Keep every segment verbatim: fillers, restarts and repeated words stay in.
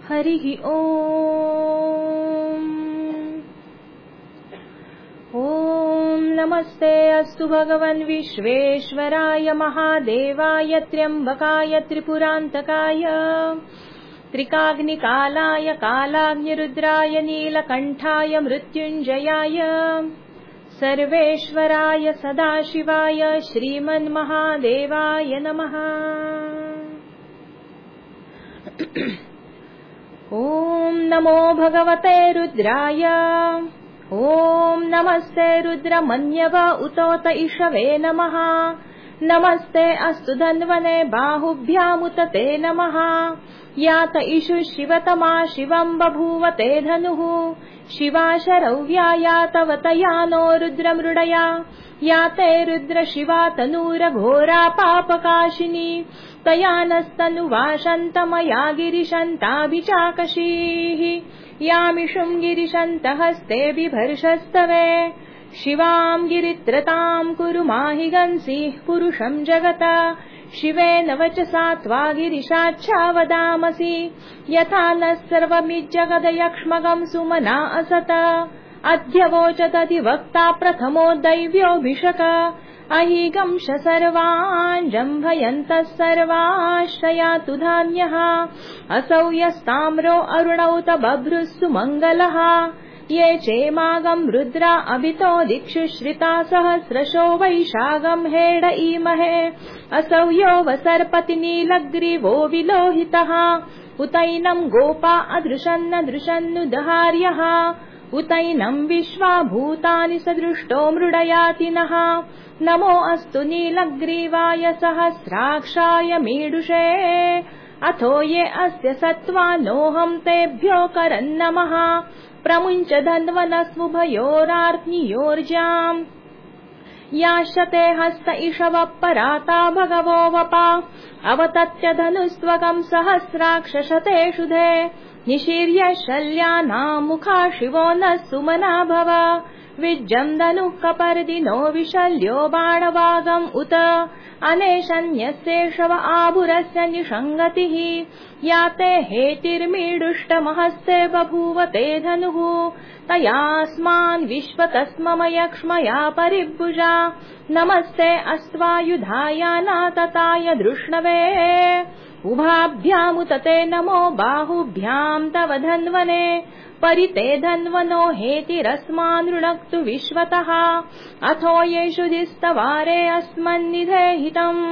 हरिः ओम्। ॐ नमस्ते अस्तु भगवन् विश्वेश्वराय महादेवाय त्र्यम्बकाय त्रिपुरान्तकाय त्रिकाग्निकालाय कालाग्निरुद्राय नीलकण्ठाय मृत्युञ्जयाय सर्वेश्वराय सदाशिवाय श्रीमन्महादेवाय नमः। ॐ नमो भगवते रुद्राय। ॐ नमस्ते रुद्रमन्यव उतोत इषवे नमः। नमस्ते अस्तु धन्वने बाहुभ्यामुत ते नमः। यात इषु शिवतमा शिवं बभूवते धनुः। शिवा शरव्या यातवतया नो रुद्रमृडया। याते रुद्र शिवा तनूर घोरा पापकाशिनी। तया नस्तनुवाशन्तमया गिरिशन्ताभिचाकशीः। यामिषुं गिरिशन्त हस्ते बिभर्षस्तवे। शिवां गिरित्रतां कुरु माहिगंसीः पुरुषं जगत। शिवेन वचसा त्वा गिरिशाच्छा वदामसि। यथा नः सर्वमिज्जगदयक्ष्मगं सुमना असत। अद्य वोचदधिवक्ता प्रथमो दैव्योऽभिषक। अहिगंश सर्वान् जम्भयन्तः सर्वाश्रयातु धान्यः। असौ यस्ताम्रो अरुणौ त बभ्रुः सुमङ्गलः। ये चेमागं रुद्रा अभितो दिक्षु श्रिता सहस्रशो वैशागं हेड ईमहे। असौ यो वसर्पति नीलग्रीवो विलोहितः। उतैनं गोपा अदृशन्न दृशन्नु दहार्यः। उतैनं विश्वा भूतानि सदृष्टो मृडयाति नः। नमो अस्तु नीलग्रीवाय सहस्राक्षाय मीडुषे। अथो ये अस्य सत्त्वानोऽहं तेभ्यो करन्नमः। प्रमुञ्च धन्वनस्मुभयोरार्त्नियोर्जाम्। याशते हस्त इषवः पराता भगवो वपा। अवतत्य धनुस्त्वकं सहस्राक्षशते शुधे। निशीर्य शल्यानां मुखा शिवो नः सुमना भव। विज्जं धनुः कपर्दिनो विशल्यो बाणवागम् उत। अनेशन्यस्येषव आभुरस्य निषङ्गतिः। याते हेतिर्मीडुष्टमहस्ते बभूवते धनुः। तयास्मान् विश्वतस्ममयक्ष्मया परिभुजा। नमस्ते अस्त्वायुधायानातताय धृष्णवे। उभाभ्यामुत ते नमो बाहुभ्यां तव धन्वने। परिते धन्वनो हेतिरस्मान् ऋणक्तु विश्वतः। अथो येषु दिस्तवारे अस्मन्निधेहितम्।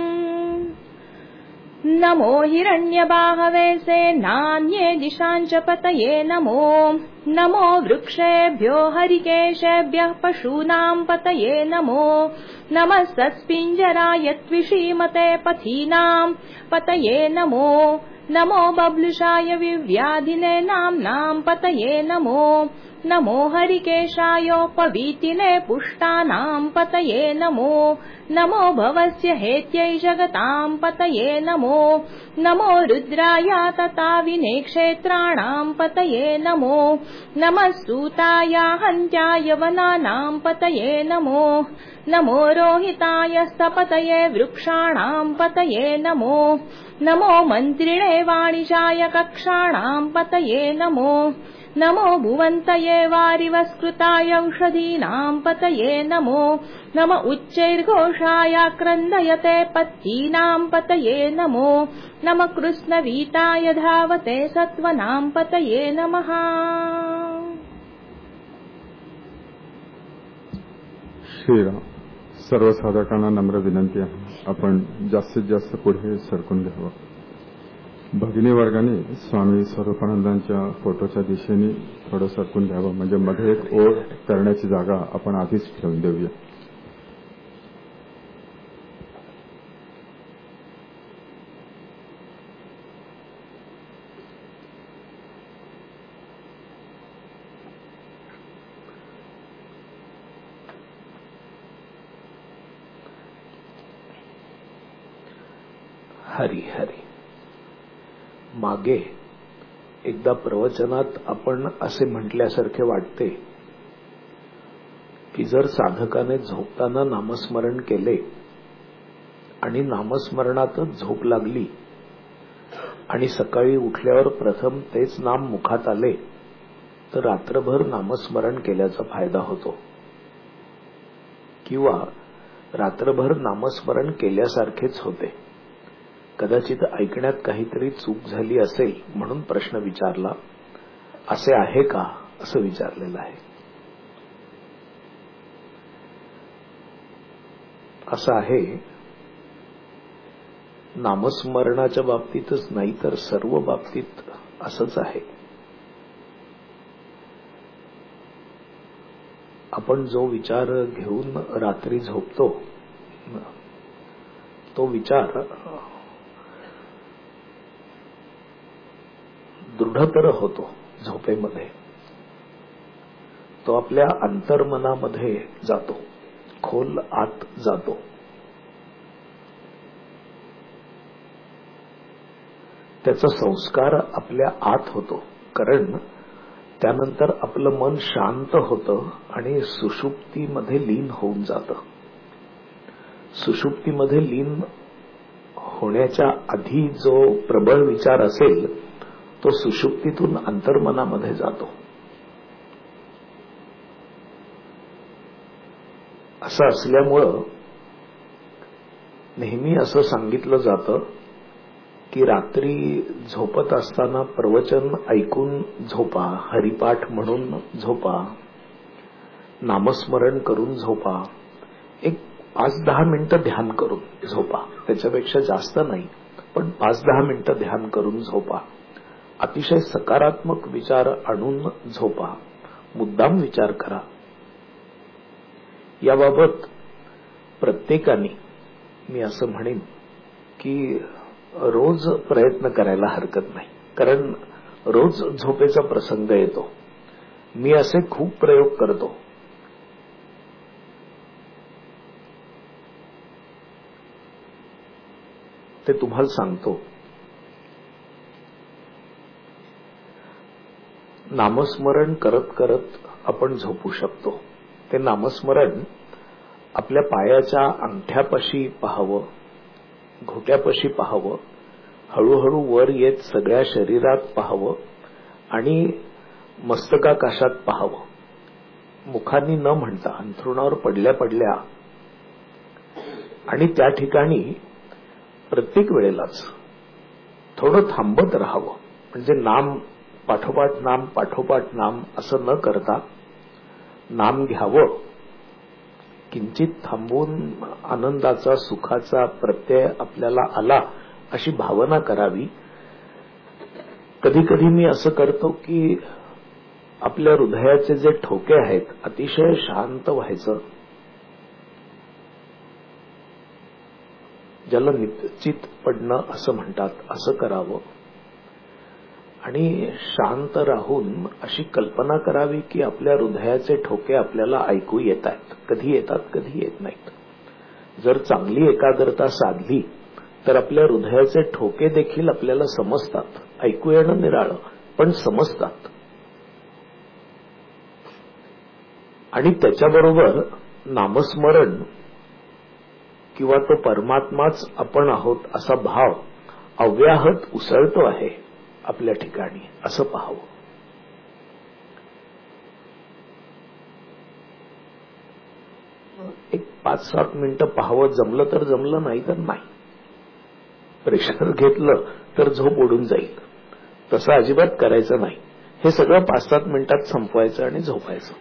नमो हिरण्यबाहवे सेनान्ये दिशाञ्च पतये नमो। नमो वृक्षेभ्यो हरिकेशेभ्यः पशूनां पतये नमो। नमः सत्पिञ्जराय त्विषीमते पथीनां पतये नमो। नमो बभ्लुषाय विव्याधिने नाम्नां पतये नमो। नमो हरिकेशायोपवीतिने पुष्टानां पतये नमो। नमो भवस्य हेत्यै जगतां पतये नमो। नमो रुद्राय तताविने क्षेत्राणां पतये नमो। नमः सूताय हन्त्याय वनानां पतये नमो। नमो रोहिताय स्तपतये वृक्षाणां पतये नमो। नमो मन्त्रिणे वाणिजाय कक्षाणां पतये नमो। नमो भुवन्तये वारिवस्कृताय औषधीनां पतये नमो। नम उच्चैर्घोषाय क्रन्दयते पत्तीनां पतये नमो। नम कृष्णवीताय धावते सत्त्वनां पतये नमः। श्रीराम. सर्वसाधकांना नम्र विनंती आहे, आपण जास्तीत जास्त पुढे सरकून घ्यावं. भगिनी वर्गाने स्वामी स्वरूपानंदांच्या फोटोच्या दिशेने थोडं सरकून घ्यावं, म्हणजे मध्ये एक ओळ करण्याची जागा आपण आधीच ठेवून देऊया. हरी हरी. मागे एकदा प्रवचनात आपण असे म्हटल्यासारखे वाटते की जर साधकाने झोपताना नामस्मरण केले आणि नामस्मरणातच झोप लागली आणि सकाळी उठल्यावर प्रथम तेच नाम मुखात आले तर रात्रभर नामस्मरण केल्याचा फायदा होतो, किंवा रात्रभर नामस्मरण केल्यासारखेच होते. कदाचित ऐकण्यात काहीतरी चूक झाली असेल म्हणून प्रश्न विचारला. असे आहे का असं विचारलेलं आहे. असं आहे. नामस्मरणाच्या बाबतीतच नाही तर सर्व बाबतीत असंच आहे. आपण जो विचार घेऊन रात्री झोपतो तो विचार दृढतर होतो झोपेमध्ये. तो आपल्या अंतर्मनामध्ये जातो, खोल आत जातो. त्याचा संस्कार आपल्या आत होतो, कारण त्यानंतर आपलं मन शांत होतं आणि सुषुप्तीमध्ये लीन होऊन जातं. सुषुप्तीमध्ये लीन होण्याच्या आधी जो प्रबळ विचार असेल तो सुषुप्तीतून अंतर्मनामध्ये जातो. असं असल्यामुळं नेहमी असं सांगितलं जातं की रात्री झोपत असताना प्रवचन ऐकून झोपा, हरिपाठ म्हणून झोपा, नामस्मरण करून झोपा, एक पाच दहा मिनिटं ध्यान करून झोपा. त्याच्यापेक्षा जास्त नाही, पण पाच दहा मिनिटं ध्यान करून झोपा. अतिशय सकारात्मक विचार आणून झोपा, मुद्दाम विचार करा. याबाबत प्रत्येकाने मी असं म्हणेन की रोज प्रयत्न करायला हरकत नाही, कारण रोज झोपेचा प्रसंग येतो. मी असे खूप प्रयोग करतो. ते तुम्हाला सांगतो. नामस्मरण करत करत आपण झोपू शकतो. ते नामस्मरण आपल्या पायाच्या अंगठ्यापाशी पाहावं, घोट्यापाशी पाहावं, हळूहळू वर येत सगळ्या शरीरात पाहावं आणि मस्तकाकाशात पाहावं. मुखांनी न म्हणता अंथरुणावर पडल्या पडल्या आणि त्या ठिकाणी प्रत्येक वेळेलाच थोडं थांबत राहावं. म्हणजे नाम पाठोपाठ नाम पाठोपाठ नाम असं न करता नाम घ्यावं, किंचित थांबून आनंदाचा सुखाचा प्रत्यय आपल्याला आला अशी भावना करावी. कधी कधी मी असं करतो की आपल्या हृदयाचे जे ठोके आहेत अतिशय शांत व्हायचं, ज्याला निश्चित पडणं असं म्हणतात, असं करावं. आणि शांत राहून अशी कल्पना करावी की आपल्या हृदयाचे ठोके आपल्याला ऐकू येत आहेत. कधी येतात, कधी येत नाहीत. जर चांगली एकाग्रता साधली तर आपल्या हृदयाचे ठोके देखील आपल्याला समजतात. ऐकू येणं निराळं, पण समजतात. आणि त्याच्याबरोबर नामस्मरण किंवा तो परमात्माच आपण आहोत असा भाव अव्याहत उसळतो आहे आपल्या ठिकाणी, असं पाहावं. एक पाच सात मिनिटं पाहावं. जमलं तर जमलं, नाही तर नाही. प्रेशर घेतलं तर झोप उडून जाईल, तसं अजिबात करायचं नाही. हे सगळं पाच सात मिनिटात संपवायचं आणि झोपायचं.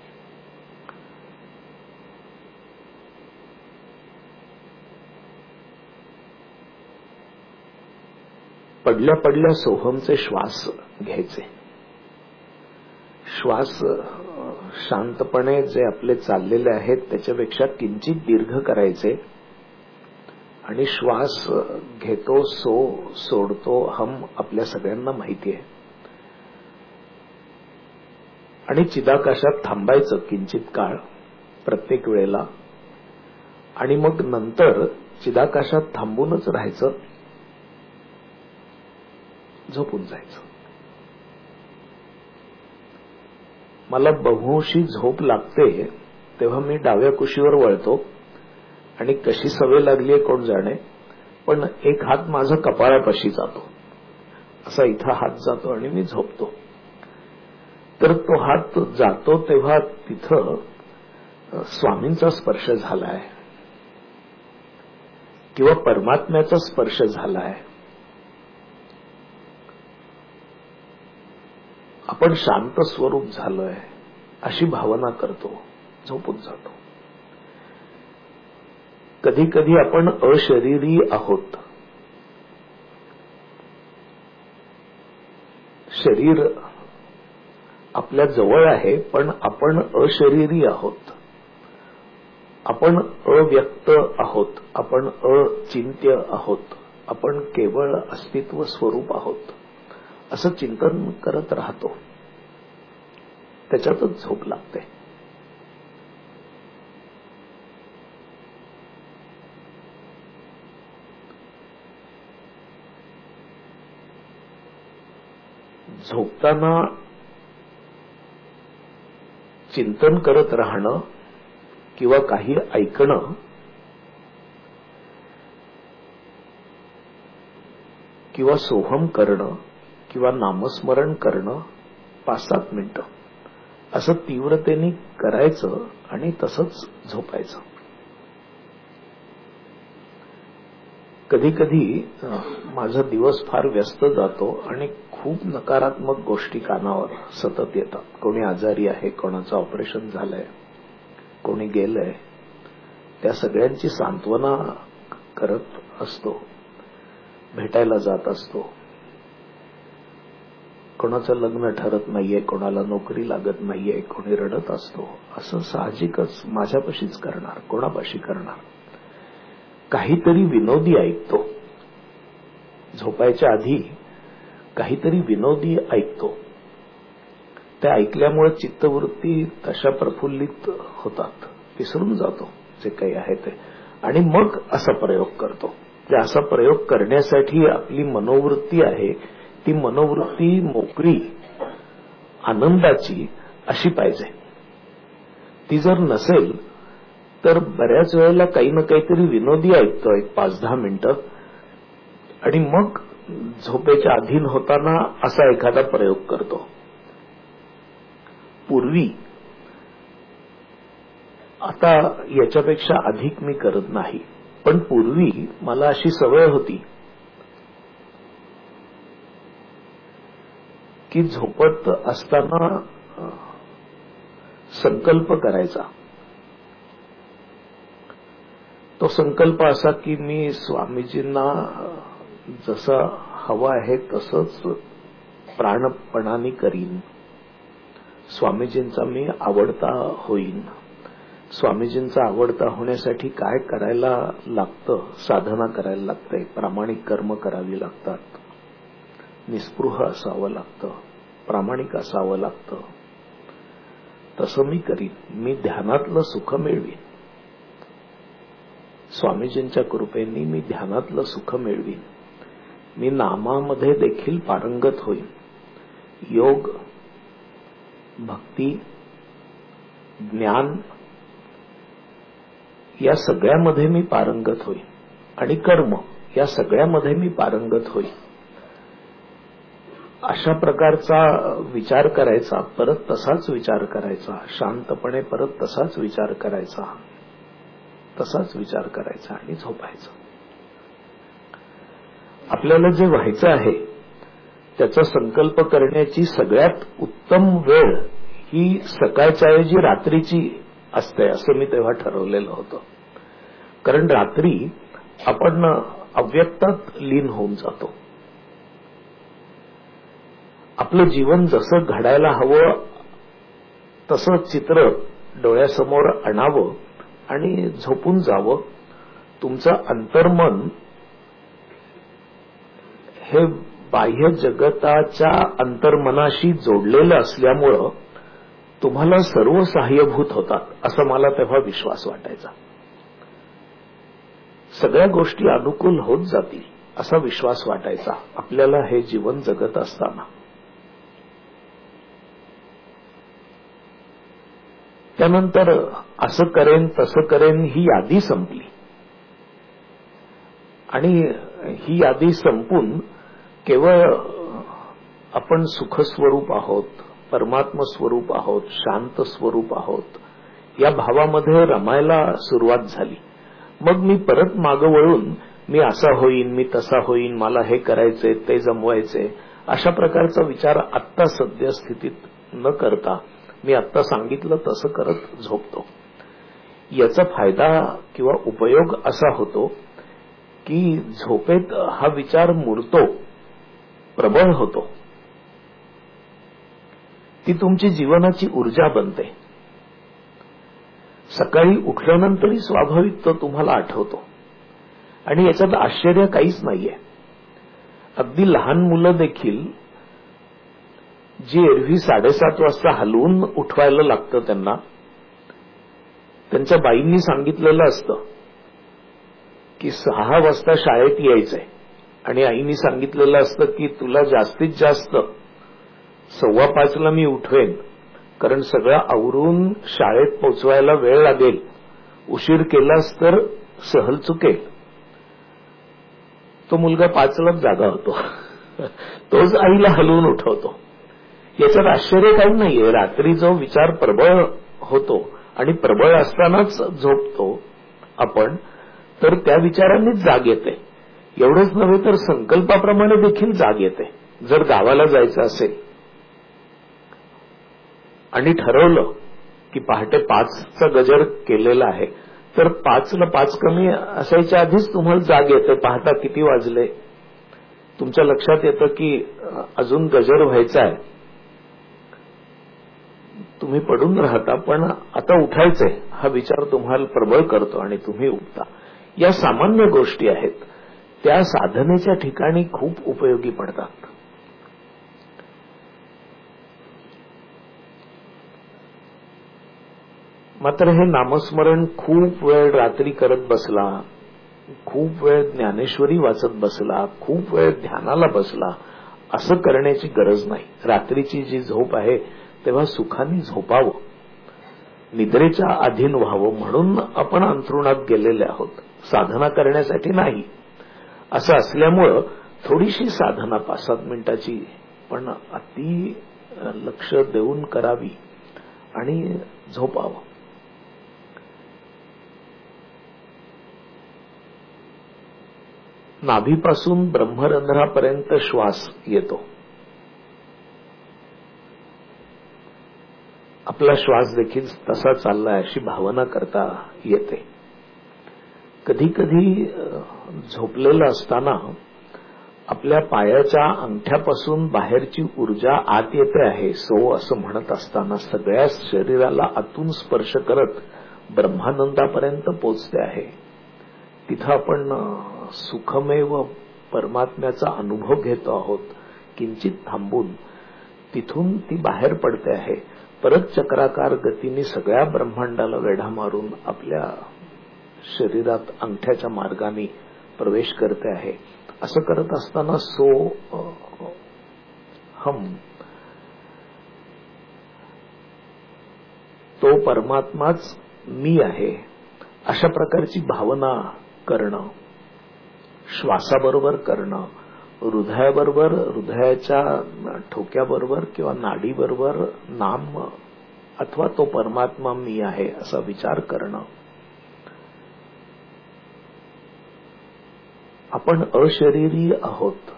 पडल्या पडल्या सोहमचे श्वास घ्यायचे. श्वास शांतपणे जे आपले चाललेले आहेत त्याच्यापेक्षा किंचित दीर्घ करायचे आणि श्वास घेतो सो सोडतो हम आपल्या सगळ्यांना माहिती आहे. आणि चिदाकाशात थांबायचं किंचित काळ प्रत्येक वेळेला आणि मग नंतर चिदाकाशात थांबूनच राहायचं, झोपून जायचं. मला बहुशी झोप लागते तेव्हा मी डाव्या कुशीवर वळतो आणि कशी सवय लागली आहे कोण जाणे, पण एक हात माझा कपाळापाशी जातो असा इथं हात जातो आणि मी झोपतो. तर तो हात जातो तेव्हा तिथं स्वामींचा स्पर्श झालाय किंवा परमात्म्याचा स्पर्श झालाय. आपण शांत स्वरूप झालोय अशी भावना करतो, झोपून जातो. कधी कधी आपण अशरीरी आहोत. शरीर आपल्या जवळ आहे पण आपण अशरीरी आहोत. आपण अव्यक्त आहोत, आपण अचिंत्य आहोत, आपण केवळ अस्तित्व स्वरूप आहोत असं चिंतन करत राहतो. त्याच्यातच झोप लागते. झोपताना चिंतन करत राहणं किंवा काही ऐकणं किंवा सोहम करणं किंवा नामस्मरण करणं पाच सात मिनिटं असं तीव्रतेने करायचं आणि तसंच झोपायचं. कधी कधी माझा दिवस फार व्यस्त जातो आणि खूप नकारात्मक गोष्टी कानावर सतत येतात. कोणी आजारी आहे, कोणाचं ऑपरेशन झालंय, कोणी गेलंय, त्या सगळ्यांची सांत्वना करत असतो, भेटायला जात असतो. कोणाचं लग्न ठरत नाहीये, कोणाला नोकरी लागत नाहीये, कोणी रडत असतो. असं साहजिकच माझ्यापाशीच करणार, कोणापाशी करणार. काहीतरी विनोदी ऐकतो. झोपायच्या आधी काहीतरी विनोदी ऐकतो. त्या ऐकल्यामुळे चित्तवृत्ती तशा प्रफुल्लित होतात, विसरून जातो जे काही आहे ते, आणि मग असा प्रयोग करतो. असा प्रयोग करण्यासाठी आपली मनोवृत्ती आहे ती मनोवृत्ती मोकळी, आनंदाची अशी पाहिजे. ती जर नसेल तर बऱ्याच वेळेला काही ना काहीतरी विनोदी ऐकतो एक पाच दहा मिनिटं आणि मग झोपेच्या अधीन होताना असा एखादा प्रयोग करतो. पूर्वी, आता याच्यापेक्षा अधिक मी करत नाही, पण पूर्वी मला अशी सवय होती की झोपत असताना संकल्प करायचा. तो संकल्प असा की मी स्वामीजींना जसं हवं आहे तसंच प्राणपणाने करीन, स्वामीजींचा मी आवडता होईन. स्वामीजींचा आवडता होण्यासाठी काय करायला लागतं, साधना करायला लागते, प्रामाणिक कर्म करावी लागतात, निस्पृह असावं लागतं, प्रामाणिक असावं लागतं. तसं मी करीन, मी ध्यानातलं सुख मिळवीन, स्वामीजींच्या कृपेने मी ध्यानातलं सुख मिळवीन, मी नामामध्ये देखील पारंगत होईन, योग, भक्ती, ज्ञान या सगळ्यामध्ये मी पारंगत होईन, आणि कर्म या सगळ्यामध्ये मी पारंगत होईन. अशा प्रकारचा विचार करायचा, परत तसाच विचार करायचा, शांतपणे परत तसाच विचार करायचा, तसाच विचार करायचा आणि झोपायचं. आपल्याला जे व्हायचं आहे त्याचा संकल्प करण्याची सगळ्यात उत्तम वेळ ही सकाळच्या ऐवजी रात्रीची असते असं मी तेव्हा ठरवलेलं होतं. कारण रात्री आपण अव्यक्तात लीन होऊन जातो. आपलं जीवन जसं घडायला हवं तसं चित्र डोळ्यासमोर आणावं आणि झोपून जावं. तुमचं अंतर्मन हे बाह्य जगताच्या अंतर्मनाशी जोडलेलं असल्यामुळं तुम्हाला सर्व सहाय्यभूत होतात असं मला तेव्हा विश्वास वाटायचा. सगळ्या गोष्टी अनुकूल होत जातील असा विश्वास वाटायचा आपल्याला हे जीवन जगत असताना. त्यानंतर असं करेन तसं करेन ही यादी संपली आणि ही यादी संपून केवळ आपण सुखस्वरूप आहोत, परमात्म स्वरूप आहोत, शांत स्वरूप आहोत, या भावामध्ये रमायला सुरुवात झाली. मग मी परत मागं वळून मी असा होईन, मी तसा होईन, मला हे करायचे, ते जमवायचे, अशा प्रकारचा विचार आत्ता सद्यस्थितीत न करता मी आत्ता सांगितलं तसं करत झोपतो. याचा फायदा किंवा उपयोग असा होतो की झोपेत हा विचार मुरतो, प्रबळ होतो, ती तुमची जीवनाची ऊर्जा बनते. सकाळी उठल्यानंतरही स्वाभाविक तो तुम्हाला आठवतो आणि याच्यात आश्चर्य काहीच नाहीये. अगदी लहान मुलं देखील जी एरवी साडेसात वाजता हलवून उठवायला लागतं त्यांना, त्यांच्या बाईंनी सांगितलेलं असतं की सहा वाजता शाळेत यायचंय आणि आईनी सांगितलेलं असतं की तुला जास्तीत जास्त सव्वा पाचला मी उठवेन, कारण सगळं आवरून शाळेत पोचवायला वेळ लागेल, उशीर केलास तर सहल चुकेल. तो मुलगा पाचलाच जागा होतो, तोच आईला हलवून उठवतो. याच्यात आश्चर्य काही नाहीये. रात्री जो विचार प्रबळ होतो आणि प्रबळ असतानाच झोपतो आपण, तर त्या विचारांनीच जाग येते. एवढंच नव्हे तर संकल्पाप्रमाणे देखील जाग येते. जर गावाला जायचं असेल आणि ठरवलं की पहाटे पाचचा गजर केलेला आहे, तर पाचला पाच कमी असायच्या आधीच तुम्हाला जाग येते. पाहता किती वाजले, तुमच्या लक्षात येतं की अजून गजर व्हायचा आहे. तुम्ही पडून राहता, पण आता उठायचंय हा विचार तुम्हाला प्रबळ करतो आणि तुम्ही उठता. या सामान्य गोष्टी आहेत, त्या साधनेच्या ठिकाणी खूप उपयोगी पडतात. मात्र हे नामस्मरण खूप वेळ रात्री करत बसला, खूप वेळ ज्ञानेश्वरी वाचत बसला, खूप वेळ ध्यानाला बसला, असं करण्याची गरज नाही. रात्रीची जी झोप आहे तेव्हा सुखाने झोपावं, निद्रेच्या अधीन व्हावं म्हणून आपण अंथरुणात गेलेले आहोत, साधना करण्यासाठी नाही. असं असल्यामुळं थोडीशी साधना पाच सात मिनिटाची पण अति लक्ष देऊन करावी आणि झोपावं. नाभीपासून ब्रह्मरंध्रापर्यंत श्वास येतो. आपला श्वास देखील तसा चाललाय अशी भावना करता येते. कधी कधी झोपलेलं असताना आपल्या पायाच्या अंगठ्यापासून बाहेरची ऊर्जा आत येते आहे सो असं म्हणत असताना सगळ्या शरीराला आतून स्पर्श करत ब्रह्मानंदापर्यंत पोचते आहे. तिथं आपण सुखमेव परमात्म्याचा अनुभव घेतो आहोत. किंचित थांबून तिथून ती बाहेर पडते आहे, परत चक्राकार गतीने सगळ्या ब्रह्मांडाला वेढा मारून आपल्या शरीरात अंगठ्याच्या मार्गाने प्रवेश करते आहे. असं करत असताना सो हम, तो परमात्माच मी आहे, अशा प्रकारची भावना करणं, श्वासाबरोबर करणं, हृदयाबरोबर, हृदयाच्या ठोक्याबरोबर किंवा नाडीबरोबर नाम अथवा तो परमात्मा मी आहे असा विचार करणं. आपण अशरीरी आहोत,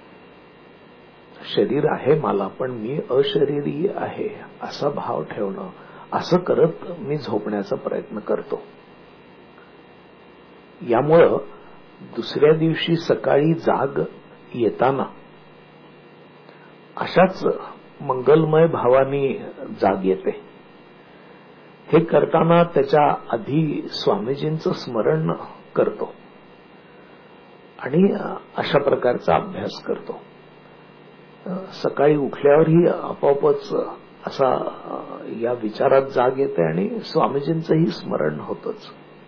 शरीर आहे मला पण मी अशरीरी आहे असा भाव ठेवणं. असं करत मी झोपण्याचा प्रयत्न करतो. यामुळं दुसऱ्या दिवशी सकाळी जाग येताना अशाच मंगलमय भावानी जाग येते. हे करताना त्याच्या आधी स्वामीजींचं स्मरण करतो आणि अशा प्रकारचा अभ्यास करतो. सकाळी उठल्यावरही आपोआपच असा या विचारात जाग येते आणि स्वामीजींचंही स्मरण होतच.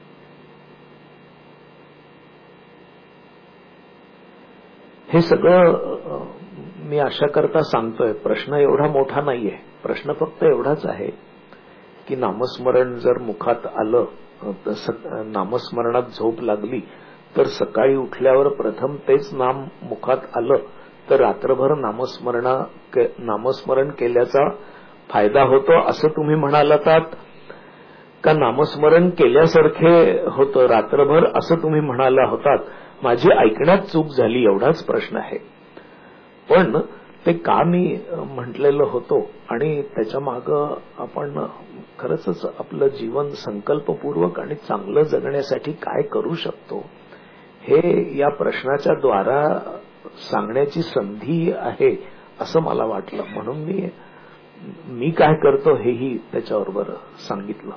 हे सगळं मी अशा करता सांगतोय. प्रश्न एवढा मोठा नाहीये. प्रश्न फक्त एवढाच आहे की नामस्मरण जर मुखात आलं, तर नामस्मरणात झोप लागली तर सकाळी उठल्यावर प्रथम तेच नाम मुखात आलं तर रात्रभर नामस्मरण नामस्मरण केल्याचा फायदा होतो असं तुम्ही म्हणालात का नामस्मरण केल्यासारखे होतं रात्रभर असं तुम्ही म्हणाला होतात. माझी ऐकण्यात चूक झाली एवढाच प्रश्न आहे. पण ते का मी म्हटलेलं होतो आणि त्याच्या मागं आपण खरंच आपलं जीवन संकल्पपूर्वक आणि चांगलं जगण्यासाठी काय करू शकतो हे या प्रश्नाच्या द्वारा सांगण्याची संधी आहे असं मला वाटलं. म्हणून मी मी काय करतो हेही त्याच्याबरोबर सांगितलं.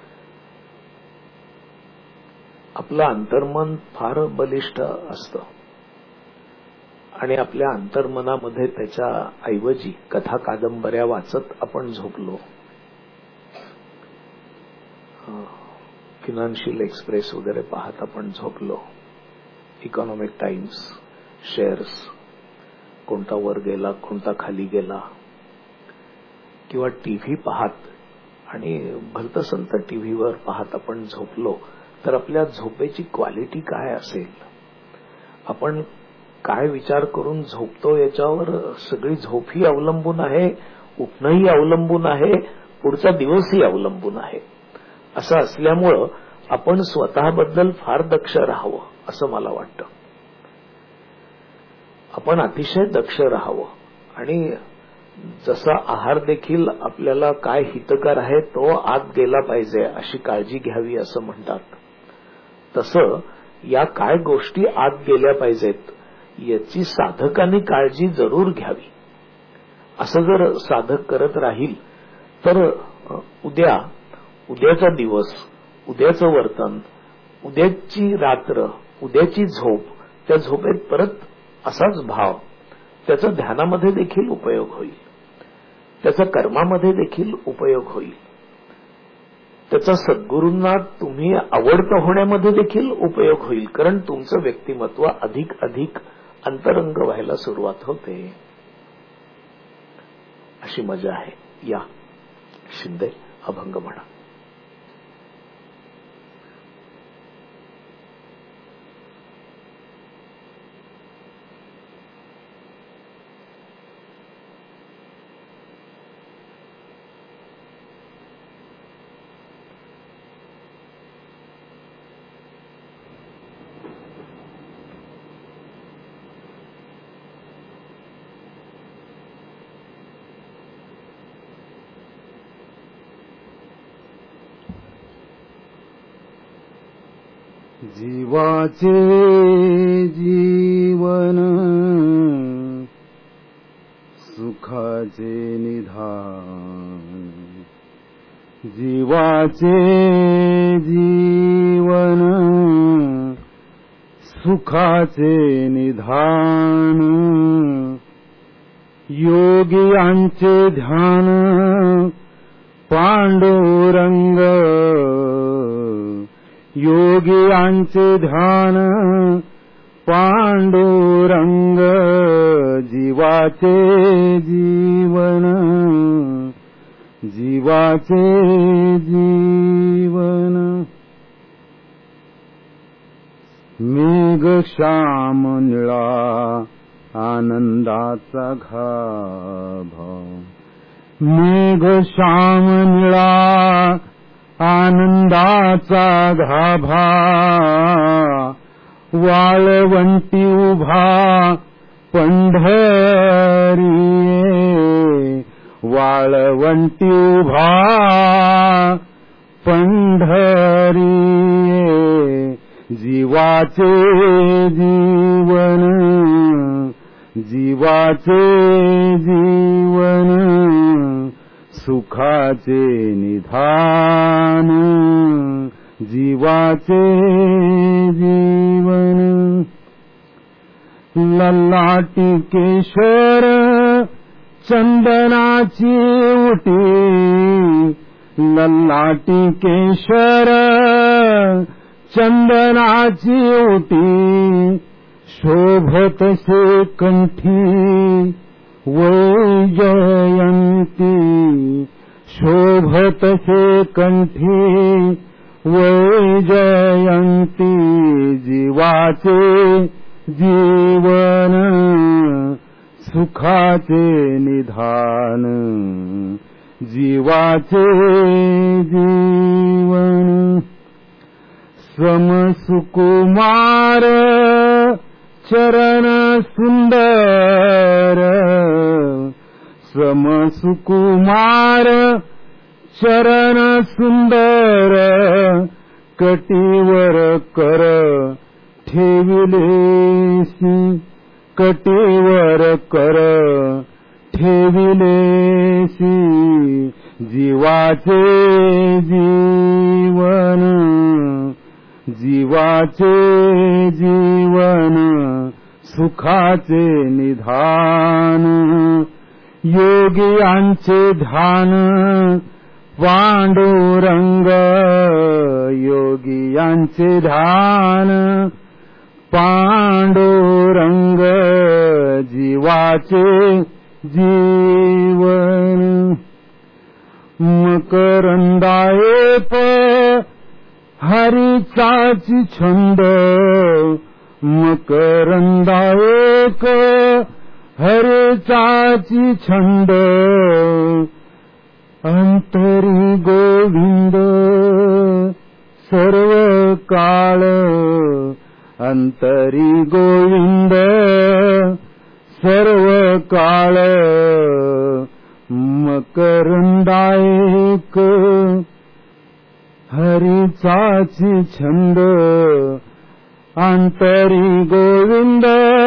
आपलं अंतर्मन फार बलिष्ठ असतं आणि आपल्या अंतर्मनामध्ये त्याच्या ऐवजी कथा कादंबऱ्या वाचत आपण झोपलो, फिनान्शियल एक्सप्रेस वगैरे पाहत आपण झोपलो, इकॉनॉमिक टाइम्स, शेअर्स कोणता वर गेला कोणता खाली गेला, किंवा टीव्ही पाहत आणि भलतसंत टीव्हीवर पाहत आपण झोपलो तर आपल्या झोपेची क्वालिटी काय असेल, आपण काय विचार करून झोपतो याच्यावर सगळी झोपही अवलंबून आहे, उठणंही अवलंबून आहे, पुढचा दिवसही अवलंबून आहे. असं असल्यामुळं आपण स्वतःबद्दल फार दक्ष राहावं असं मला वाटतं. आपण अतिशय दक्ष राहावं आणि जसा आहार देखील आपल्याला काय हितकर आहे तो आत गेला पाहिजे अशी काळजी घ्यावी असं म्हणतात. तसं या काय गोष्टी आत गेल्या पाहिजेत याची साधकांनी काळजी जरूर घ्यावी. असं जर साधक करत राहील तर उद्या उद्याचा दिवस, उद्याचं वर्तन, उद्याची रात्र, उद्याची झोप, त्या झोपेत परत असाच भाव त्याचा ध्यानामध्ये देखील उपयोग होईल, त्याचा कर्मामध्ये देखील उपयोग होईल, त्याचा सद्गुरूंना तुम्ही आवडतं होण्यामध्ये देखील उपयोग होईल. कारण तुमचं व्यक्तिमत्व अधिक अधिक अंतरंग व्हायला सुरुवात होते. अशी मजा आहे. या शिंदे अभंग म्हणा. जीवाचे जीवन सुखाचे निधान, जीवाचे जीवन सुखाचे निधान, योगियांचे ध्यान पांडुरंग, योगियांचे ध्यान पांडुरंग, जीवाचे जीवन जीवाचे जीवन. मेघ श्याम निळा आनंदाचा गाभा, मेघ श्याम निळा आनंदाचा गाभा, वाळवंटी उभा पंढरी, वाळवंटी उभा पंढरी, जीवाचे जीवन जीवाचे जीवन सुखाचे निधान, जीवाचे जीवन. ललाटी केशर चंदनाची उटी, ललाटी केशर चंदनाची उटी, शोभतसे कंठी वैजयंती, शोभतसे कंठी वैजयंती, जीवाचे जीवन सुखाचे निधान जीवाचे जीवन समसुकुमार चरण सुंदर समसुकुमार चरण सुंदर कटीवर कर ठेविलेसी कटीवर कर ठेविलेसी जीवाचे जीवन जीवाचे जीवन सुखाचे निधान योगियांचे ध्यान पांडुरंग योगियांचे ध्यान पांडुरंग जीवाचे जीवन मकरंदायेप हरिचाची छंद मकरंदायेक हरिचाची छंद अंतरी गोविंद सर्व काळ अंतरी गोविंद सर्व काळ मकरंदायक हरिचाची छंद अंतरी गोविंद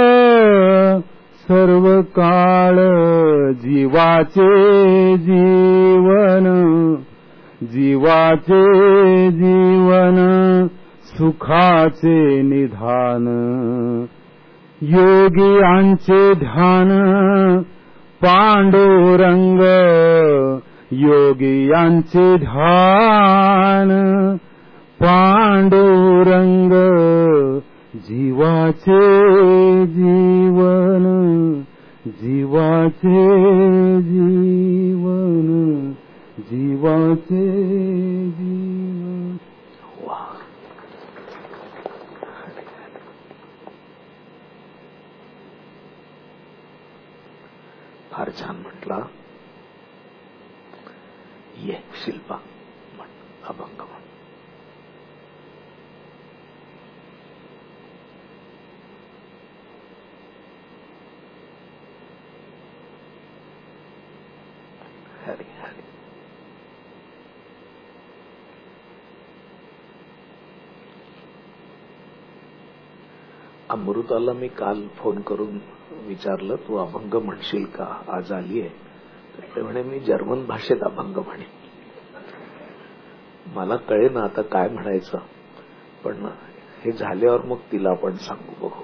सर्व काळ जीवाचे जीवन जीवाचे जीवन सुखाचे निधान योगियांचे ध्यान पांडुरंग योगियांचे ध्यान पांडुरंग जीवाचे जीवन जीवाचे जीवन जीवाचे जीवन. फार छान म्हटला. ये शिल्पा म्हण अभंग म्हण. हरी हरी. अमृताला मी काल फोन करून विचारलं तू अभंग म्हणशील का, आज आलीये. ते म्हणे मी जर्मन भाषेत अभंग म्हणेन. मला कळे ना आता काय म्हणायचं, पण हे झाल्यावर मग तिला आपण सांगू बघू.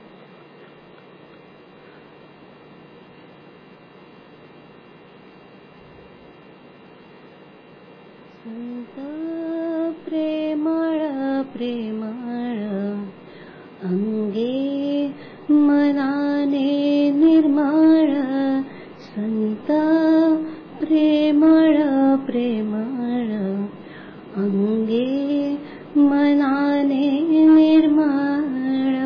प्रेमळ प्रेमळ अंगे मनाने निर्मळ संत प्रेमळ प्रेमळ अंगे मनाने निर्मळ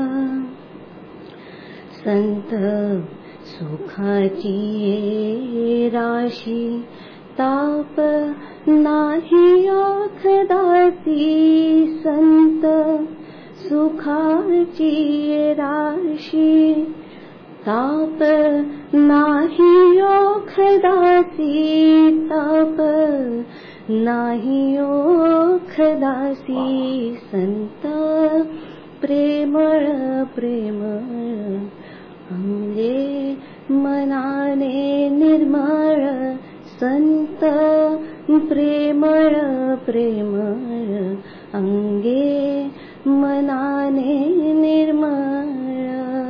संत सुखाची राशी ताप नाही ओखदासी संत सुखाची राशी ताप नाही ओखदासी ताप नाही ओखदासी संत प्रेमळ प्रेमळ अंगे मनाने निर्मळ संत प्रेमळ प्रेमळ अंगे मनाने निर्मळ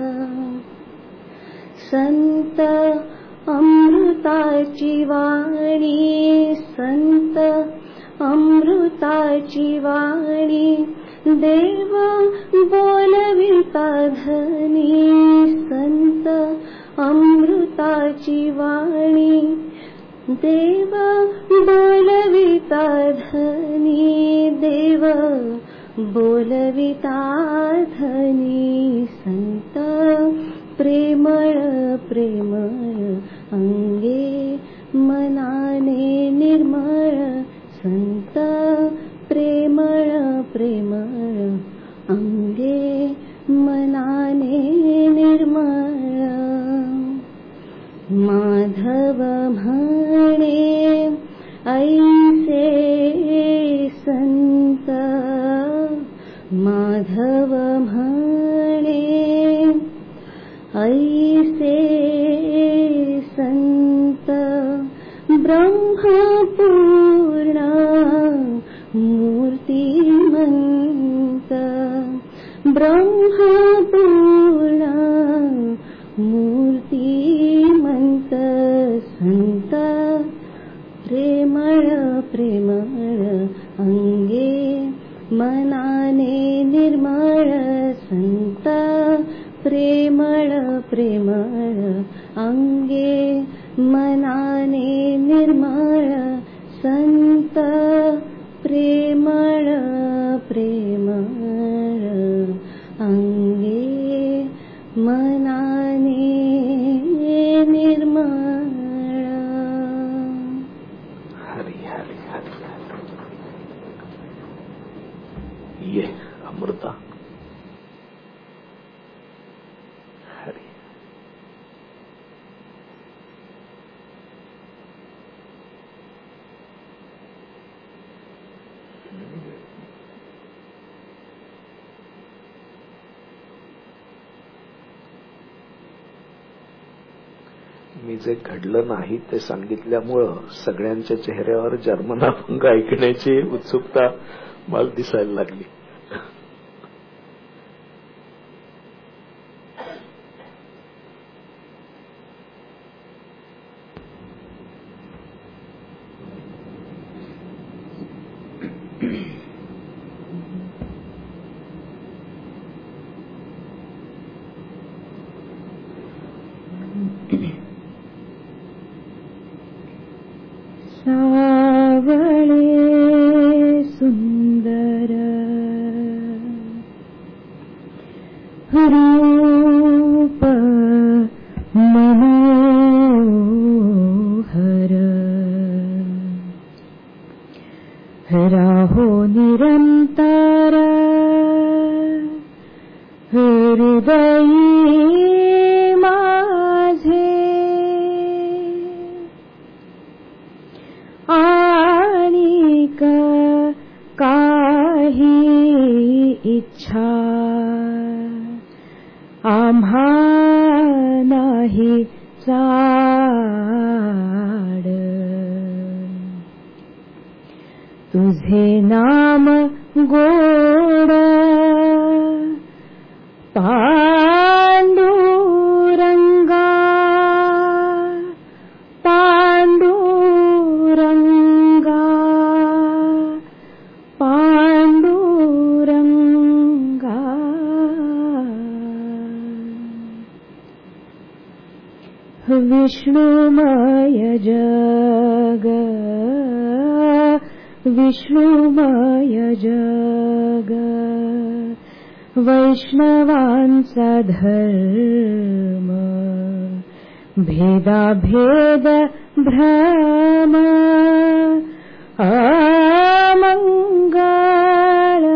संत अमृताची वाणी संत अमृताची वाणी देव बोलविता धनी संत अमृताची वाणी देव बोलविता धनी देव बोलविता धनी संत प्रेमळ प्रेमळ अंगे मनाने निर्मळ संत प्रेमळ प्रेमळ अंगे मनाने निर्मळ माधव म्हणे ऐसे संत माधव म्हणे ऐसे संत ब्रह्मपूर्ण मूर्तिमंत ब्रह्मपूर्ण मूर्तिमंत संत प्रेमळ प्रेमळ अंगे मनाने निर्मळ संत प्रेमळ प्रेमळ अंगे मनाने निर्मळ संत प्रेमळ प्रेमळ अंगे मनाने निर्मळ. हरी हरी हरी ये अमृता. हरी मी जे घडलं नाही ते सांगितल्यामुळं सगळ्यांच्या चेहऱ्यावर जर्मनाभंग ऐकण्याची उत्सुकता मला दिसायला लागली. सावळे सुंदर रूप मनोहर राहो निरंतर हृदयी माझे आणिक काही इच्छा आम्हा नाही चाड तुझे नाम गोड पांडुरंगा पांडुरंगा पांडुरंगा विष्णुमय जग विष्णुमय जग वैष्णवांचा धर्म भेदाभेद भ्रम अमंगळ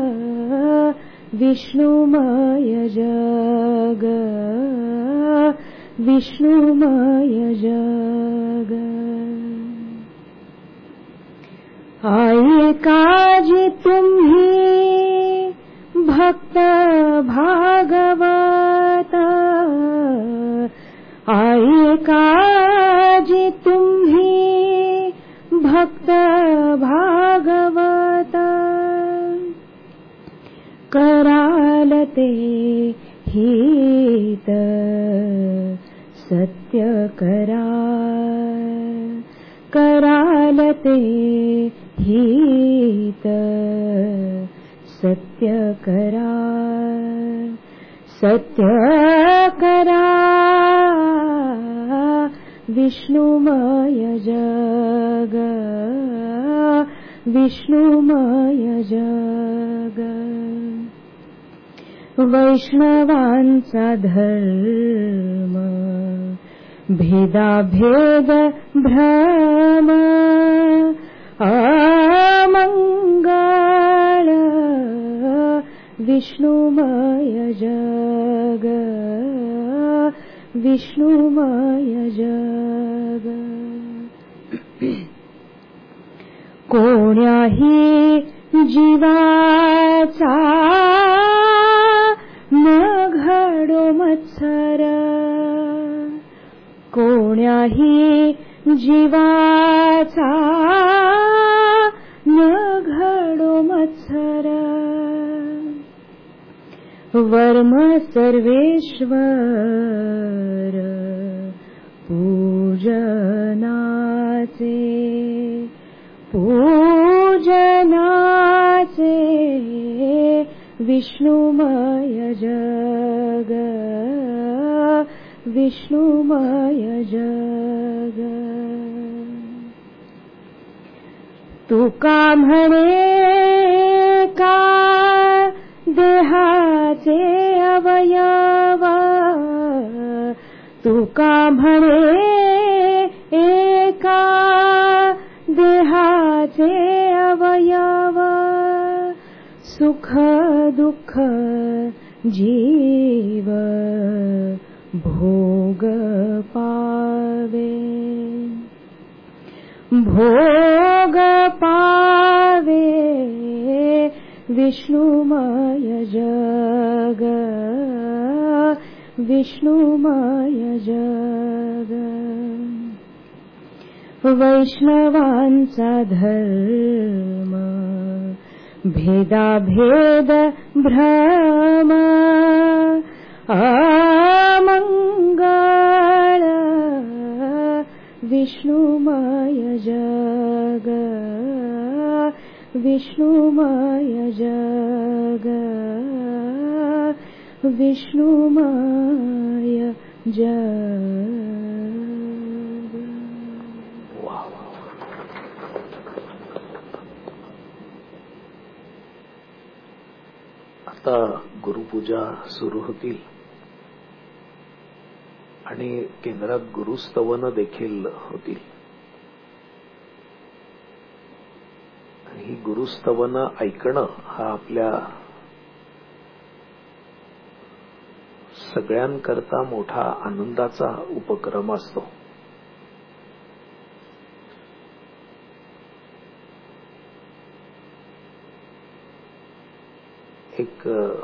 विष्णुमय जग विष्णुमय जग आई काजी तुम्ही भक्त भागवत आई काजी तुम्ही भक्त भागवत कराल ते हित सत्य करा कराल ते हित सत्य करा सत्य करा विष्णुमय जग विष्णुमय जग वैष्णवांचा धर्म भेदाभेद भ्रम अमंगळ विष्णुमय जग विष्णुमय जग कोण्याही जीवाचा न घडो मत्सर कोण्याही जीवाचा न घडो मत्सर वर्म सर्वेश्वर पूजनाचे पूजनाचे विष्णुमय जग विष्णुमय जग तुका म्हणे का देहाचे अवयव तुका म्हणे एका देहाचे अवयव सुख दुःख जीव भोग पावे भोग पावे विष्णुमय जग विष्णुमय जग वैष्णवांचा धर्म भेदाभेद भ्रम अमंगळ विष्णुमय जग विष्णुमय जग विष्णुमय जग आता गुरुपूजा सुरू होतील आणि केंद्रात गुरुस्तवन देखील होतील. ही गुरुस्तवन ऐकणं हा आपल्या सगळ्यांकरता मोठा आनंदाचा उपक्रम असतो. एक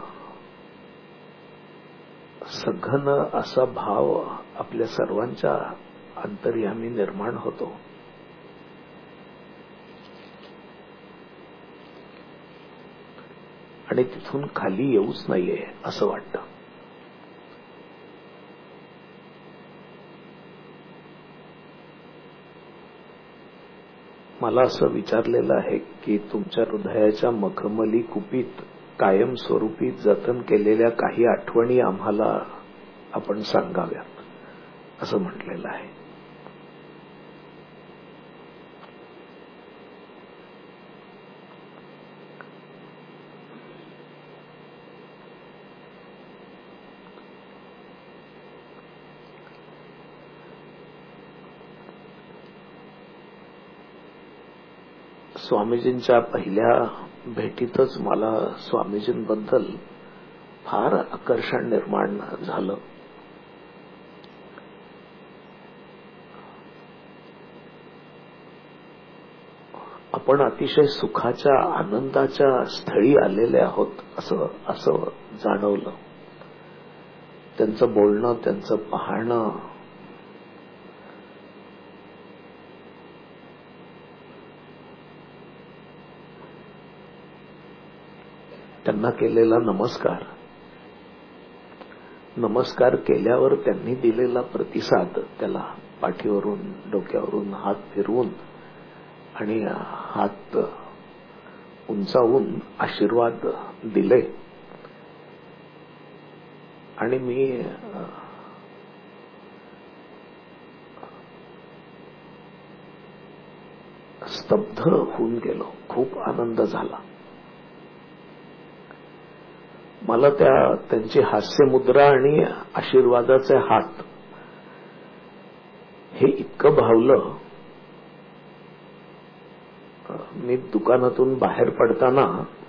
सघन असा भाव आपल्या सर्वांच्या अंतर्यामी निर्माण होतो. आणि तिथून खाली येऊच नाहीये असं वाटतं. मला असं विचारलेलं आहे की तुमच्या हृदयाच्या मखमली कुपीत कायमस्वरूपी जतन केलेल्या काही आठवणी आम्हाला आपण सांगाव्यात असं म्हटलेलं आहे. स्वामीजींच्या पहिल्या भेटीतच मला स्वामीजींबद्दल फार आकर्षण निर्माण झालं. आपण अतिशय सुखाच्या आनंदाच्या स्थळी आलेले आहोत असं असं जाणवलं. त्यांचं बोलणं, त्यांचं पाहणं, त्यांना केलेला नमस्कार, नमस्कार केल्यावर त्यांनी दिलेला प्रतिसाद, त्याला पाठीवरून डोक्यावरून हात फिरवून आणि हात उंचावून आशीर्वाद दिले आणि मी स्तब्ध होऊन गेलो. खूप आनंद झाला. मला त्या त्यांची हास्यमुद्रा आणि आशीर्वादाचे हात हे इतकं भावलं. मी दुकानातून बाहेर पडताना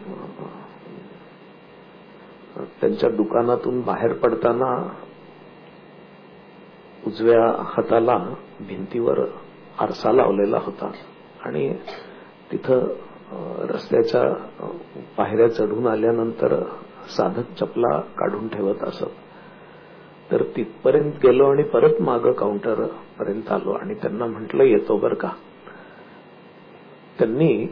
त्यांच्या दुकानातून बाहेर पडताना उजव्या हाताला भिंतीवर आरसा लावलेला होता आणि तिथं रस्त्याच्या पायऱ्या चढून आल्यानंतर साधक चपला काढून ठेवत असत. तर तिथपर्यंत गेलो आणि परत मागं काउंटर पर्यंत आलो आणि त्यांना म्हटलं येतो बर का. त्यांनी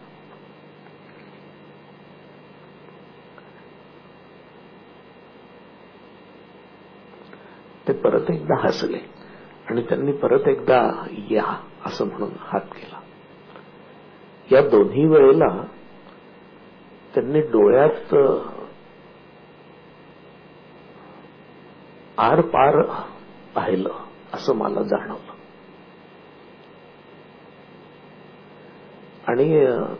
ते परत एकदा हसले आणि त्यांनी परत एकदा या असं म्हणून हात केला. या दोन्ही वेळेला त्यांनी डोळ्यात आर पार पाहिलं असं मला जाणवलं. आणि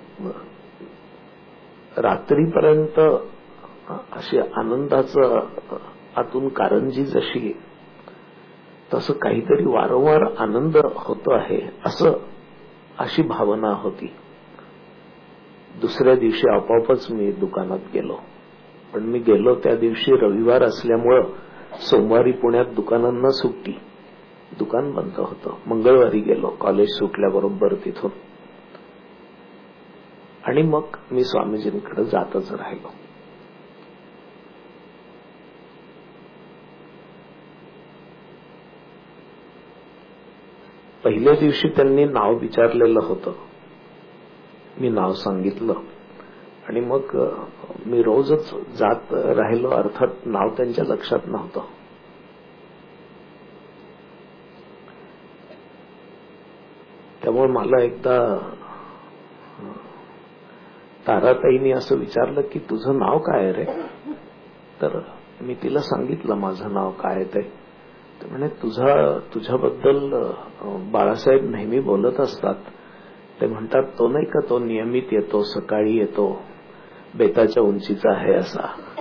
रात्रीपर्यंत अशी आनंदाचं आतून कारंजी जशी तसं काहीतरी वारंवार आनंद होतो आहे असं अशी भावना होती. दुसऱ्या दिवशी आपोआपच मी दुकानात गेलो. पण मी गेलो त्या दिवशी रविवार असल्यामुळं सोमवारी पुण्यात दुकानांना सुट्टी, दुकान बंद होतं. मंगळवारी गेलो कॉलेज सुटल्याबरोबर तिथून आणि मग मी स्वामीजींकडे जातच राहिलो. पहिल्या दिवशी त्यांनी नाव विचारलेलं होतं. मी नाव सांगितलं आणि मग मी रोजच जात राहिलो. अर्थात नाव त्यांच्या लक्षात नव्हतं. त्यामुळे मला एकदा ताराताईंनी असं विचारलं की तुझं नाव काय आहे रे. तर मी तिला सांगितलं माझं नाव काय आहे ते. ते म्हणे तुझा तुझ्याबद्दल बाळासाहेब नेहमी बोलत असतात. ते म्हणतात तो नाही का तो नियमित येतो, सकाळी येतो, बेताच्या उंचीचा आहे असा.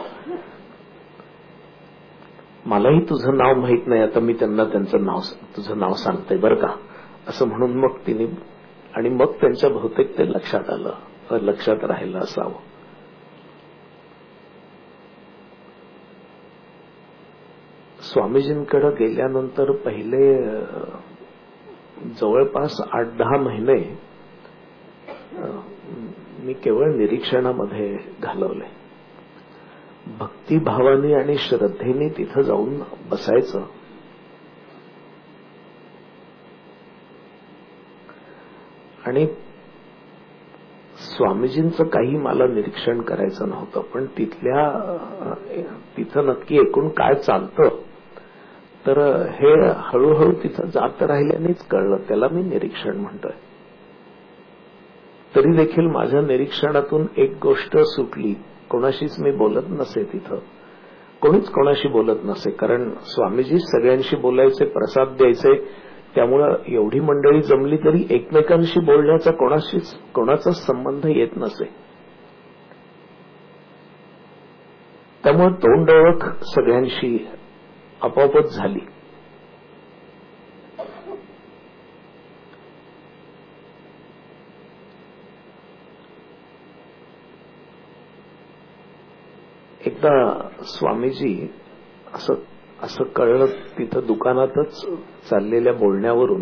मलाही तुझं नाव माहित नाही. आता मी त्यांना त्यांचं नाव तुझं नाव सांगते बरं का असं म्हणून मग तिने आणि मग त्यांच्या बहुतेक ते लक्षात आलं, लक्षात राहिलं असावं. स्वामीजींकडे गेल्यानंतर पहिले जवळपास आठ दहा महिने मी केवळ निरीक्षणामध्ये घालवले. भक्तिभावाने आणि श्रद्धेने तिथं जाऊन बसायचं. आणि स्वामीजींचं काही मला निरीक्षण करायचं नव्हतं. पण तिथल्या तिथं नक्की एकूण काय चालतं तर हे हळूहळू तिथं जात राहिल्यानेच कळलं. त्याला मी निरीक्षण म्हणतोय. तरी देखील माझ्या निरीक्षणातून एक गोष्ट सुटली. कोणाशीच मी बोलत नसे तिथं. कोणीच कोणाशी बोलत नसे. कारण स्वामीजी सगळ्यांशी बोलायचे, प्रसाद द्यायचे. त्यामुळं एवढी मंडळी जमली तरी एकमेकांशी बोलण्याचा कोणाशीच कोणाचाच संबंध येत नसे. त्यामुळे तोंड ओळख सगळ्यांशी आपोआपच झाली. एकदा स्वामीजी असं असं कळलं तिथं दुकानातच चाललेल्या बोलण्यावरून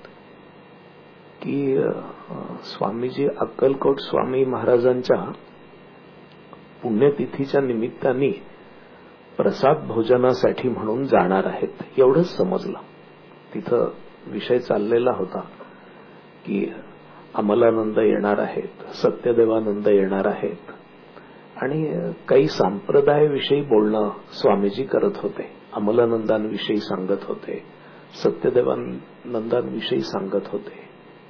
की स्वामीजी अक्कलकोट स्वामी महाराजांच्या पुण्यतिथीच्या निमित्ताने प्रसाद भोजनासाठी म्हणून जाणार आहेत एवढंच समजलं. तिथं विषय चाललेला होता की अमलानंद येणार आहेत, सत्यदेवानंद येणार आहेत आणि काही संप्रदायाविषयी बोलणं स्वामीजी करत होते. अमलानंदांविषयी सांगत होते, सत्यदेवानंदांविषयी सांगत होते.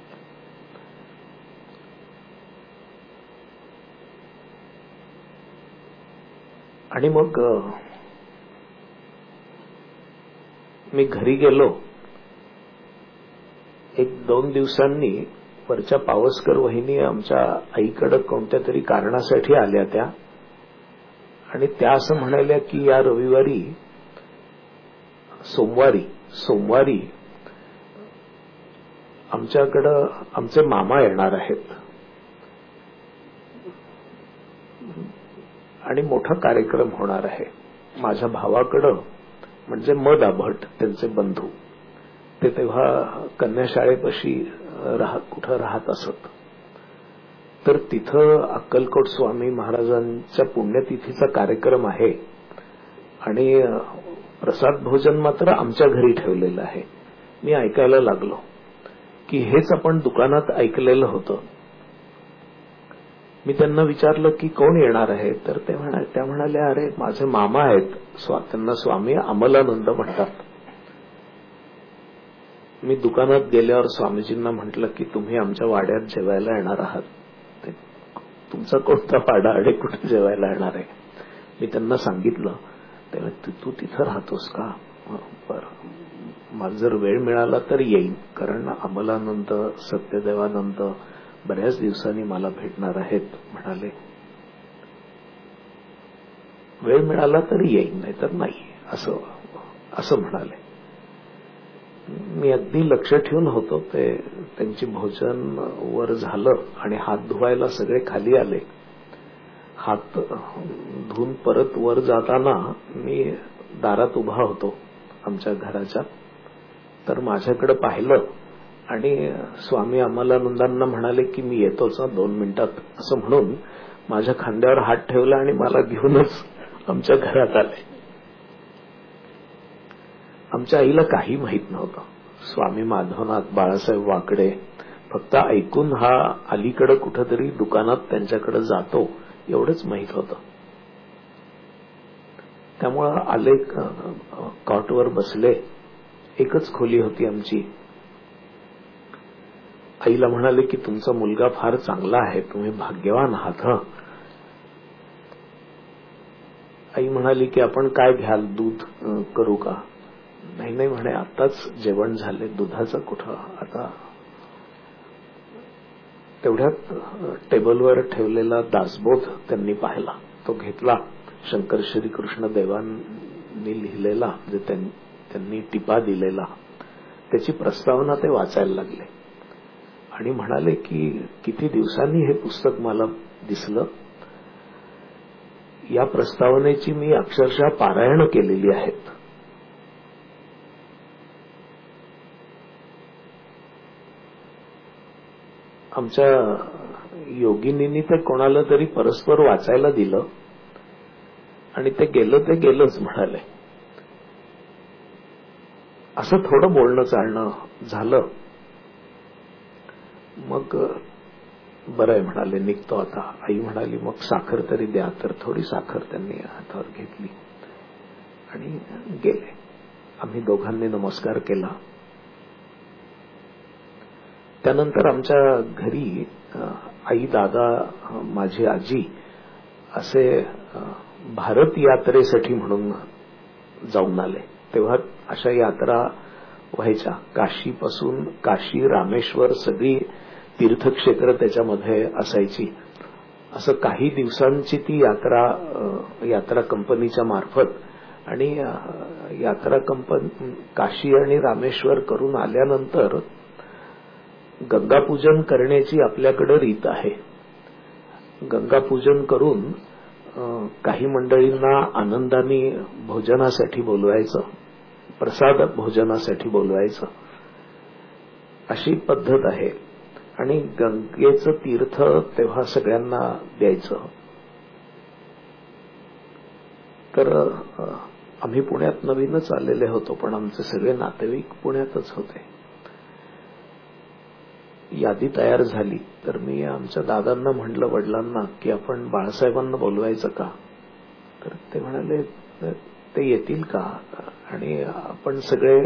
आणि मग मी घरी गेलो. एक दोन दिवसांनी वरच्या पावसकर वहिनी आमच्या आईकडे कोणत्या तरी कारणासाठी आल्या त्या आणि त्या असं म्हणाल्या की या रविवारी सोमवारी सोमवारी आमच्याकडं आमचे मामा येणार आहेत आणि मोठा कार्यक्रम होणार आहे. माझ्या भावाकडं म्हणजे मद आभट त्यांचे बंधू, ते तेव्हा कन्याशाळेपाशी राहत कुठं राहत असत. तर तिथं अक्कलकोट स्वामी महाराजांच्या पुण्यतिथीचा कार्यक्रम आहे आणि प्रसाद भोजन मात्र आमच्या घरी ठेवलेलं आहे. मी ऐकायला लागलो की हेच आपण दुकानात ऐकलेलं होतं. मी त्यांना विचारलं की कोण येणार आहे, तर ते म्हणा त्या म्हणाल्या अरे माझे मामा आहेत, त्यांना स्वामी अमलानंद म्हणतात. मी दुकानात गेल्यावर स्वामीजींना म्हटलं की तुम्ही आमच्या वाड्यात जेवायला येणार आहात. तुमचा कोणता वाडा आणि कुठे जेवायला येणार आहे. मी त्यांना सांगितलं. तेव्हा तू तिथं राहतोस का, बरं मला जर वेळ मिळाला तर येईन, कारण अमलानंद सत्यदेवानंद बऱ्याच दिवसांनी मला भेटणार आहेत म्हणाले. वेळ मिळाला तरी येईन, नाहीतर नाही असं असं म्हणाले. मी अगदी लक्ष ठेवून होतो. ते त्यांची भोजन वर झालं आणि हात धुवायला सगळे खाली आले. हात धुवून परत वर जाताना मी दारात उभा होतो आमच्या घराच्या. तर माझ्याकडे पाहिलं आणि स्वामी अमलानंदांना म्हणाले की मी येतोच दोन मिनिटात असं म्हणून माझ्या खांद्यावर हात ठेवला आणि मला घेऊनच आमच्या घरात आले. आमच्या आईला काही माहित नव्हतं. स्वामी माधवनाथ बाळासाहेब वाकडे फक्त ऐकून हा अलीकडे कुठेतरी दुकानात त्यांच्याकडे जातो एवढंच माहित होतं. त्यामुळं आले, कॉटवर बसले. एकच खोली होती आमची. आईला म्हणाले की तुमचा मुलगा फार चांगला आहे, तुम्ही भाग्यवान आहात. हं. आई म्हणाली की आपण काय घ्याल, दूध करू का. नाही नाही म्हणे, आताच जेवण झाले, दुधाचं कुठं. आता तेवढ्यात टेबलवर ठेवलेला दासबोध त्यांनी पाहिला. तो घेतला. शंकर श्री कृष्ण देवांनी लिहिलेला, जे त्यांनी टिपा दिलेला, त्याची प्रस्तावना ते वाचायला लागले आणि म्हणाले की किती दिवसांनी हे पुस्तक मला दिसलं. या प्रस्तावनेची मी अक्षरशः पारायण केलेली आहेत. आमच्या योगिनींनी ते कोणाला तरी परस्पर वाचायला दिलं आणि ते गेलं ते गेलंच म्हणाले. असं थोडं बोलणं चालणं झालं. मग बरं आहे म्हणाले, निघतो आता. आई म्हणाली मग साखर तरी द्या. तर थोडी साखर त्यांनी हातावर घेतली आणि गेले. आम्ही दोघांनी नमस्कार केला. त्यानंतर आमच्या घरी आई, दादा, माझी आजी असे भारत यात्रेसाठी म्हणून जाऊन आले. तेव्हा अशा यात्रा व्हायच्या. काशीपासून काशी, रामेश्वर सगळी तीर्थक्षेत्र त्याच्यामध्ये असायची. असं काही दिवसांची ती यात्रा यात्रा कंपनीच्या मार्फत. आणि यात्रा कंपनी काशी आणि रामेश्वर करून आल्यानंतर गंगापूजन करण्याची आपल्याकडे रीत आहे. गंगापूजन करून काही मंडळींना आनंदाने भोजनासाठी बोलवायचं, प्रसाद भोजनासाठी बोलवायचं, अशी पद्धत आहे. आणि गंगेचं तीर्थ तेव्हा सगळ्यांना द्यायचं. तर आम्ही पुण्यात नवीनच आलेले होतो, पण आमचे सगळे नातेवाईक पुण्यातच होते. यादी तयार झाली. तर मी आमच्या दादांना म्हटलं, वडिलांना, की आपण बाळासाहेबांना बोलवायचं का. तर ते म्हणाले ते येतील का, आणि आपण सगळे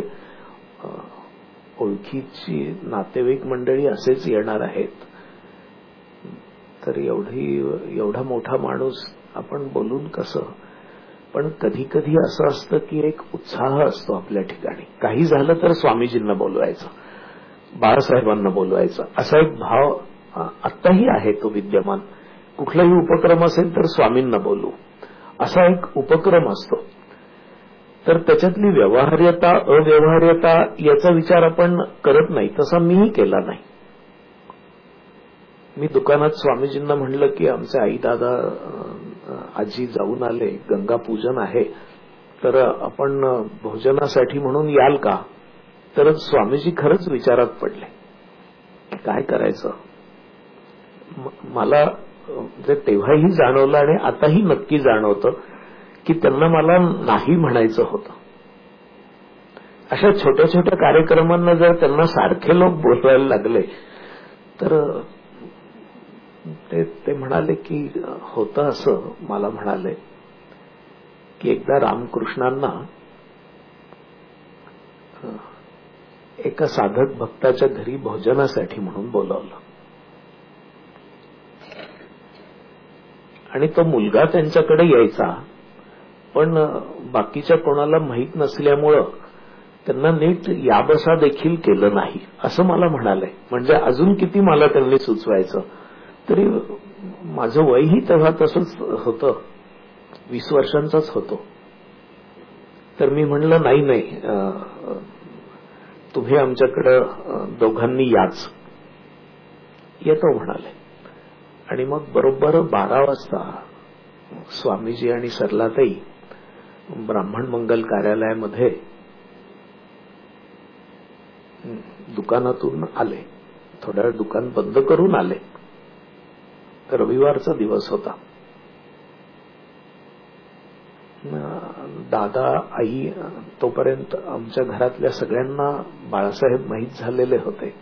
ओळखीची नातेवाईक मंडळी असेच येणार आहेत. तर एवढी एवढा मोठा माणूस आपण बोलून कसं. पण कधी कधी असं असतं की एक उत्साह असतो आपल्या ठिकाणी. काही झालं तर स्वामीजींना बोलवायचं, बाळासाहेबांना बोलवायचं, असा एक भाव आत्ताही आहे तो विद्यमान. कुठलाही उपक्रम असेल तर स्वामींना बोलू, असा एक उपक्रम असतो. तर त्याच्यातली व्यवहार्यता अव्यवहार्यता याचा विचार आपण करत नाही, तसा मीही केला नाही. मी दुकानात स्वामीजींना म्हणलं की आमचे आई दादा आजी जाऊन आले, गंगा पूजन आहे, तर आपण भोजनासाठी म्हणून याल का? तर स्वामीजी खरंच विचारात पडले, काय करायचं. मला तेव्हाही जाणवलं आणि आताही नक्की जाणवतं की त्यांना मला नाही म्हणायचं होतं. अशा छोट्या छोट्या कार्यक्रमांना जर त्यांना सारखे लोक बोलवायला लागले तर ते, ते म्हणाले की होतं असं. मला म्हणाले की एकदा रामकृष्णांना एका साधक भक्ताच्या घरी भोजनासाठी म्हणून बोलावलं आणि तो मुलगा त्यांच्याकडे यायचा, पण बाकीच्या कोणाला माहीत नसल्यामुळं त्यांना नीट याबसा देखील केलं नाही असं मला म्हणालंय. म्हणजे अजून किती मला त्यांनी सुचवायचं, तरी माझं वयही तेव्हा तसंच होतं, वीस वर्षांचाच होतो. तर मी म्हणलं नाही नाही, तुम्ही आमच्याकडं दोघांनी याच. येतो म्हणाले. आणि मग बरोबर बारा वाजता स्वामीजी आणि सरलाताई ब्राह्मण मंगल कार्यालयामध्ये दुकानातून आले. थोड्या वेळ दुकान बंद करून आले. रविवारचा दिवस होता. दादा आई तोपर्यंत आमच्या घरातल्या सगळ्यांना बाळासाहेब माहीत झालेले होते.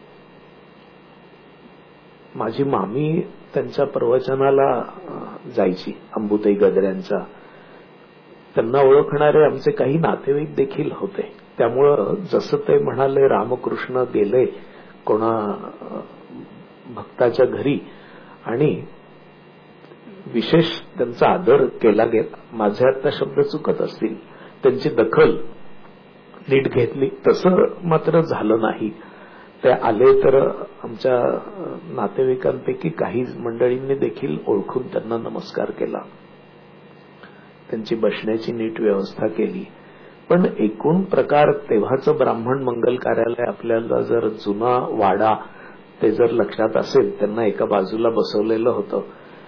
माझी मामी त्यांच्या प्रवचनाला जायची, अंबुताई गजऱ्यांचा. त्यांना ओळखणारे आमचे काही नातेवाईक देखील होते. त्यामुळं जसं ते म्हणाले रामकृष्ण गेले कोणा भक्ताच्या घरी आणि विशेष त्यांचा आदर केला गेला, माझे आता शब्द चुकत असतील, त्यांची दखल नीट घेतली, तसं मात्र झालं नाही. ते आले तर आमच्या नातेवाईकांपैकी काही मंडळींनी देखील ओळखून त्यांना नमस्कार केला, त्यांची बसण्याची नीट व्यवस्था केली. पण एकूण प्रकार तेव्हाचं ब्राह्मण मंगल कार्यालय आपल्याला जर जुना वाडा ते जर लक्षात असेल, त्यांना एका बाजूला बसवलेलं होतं.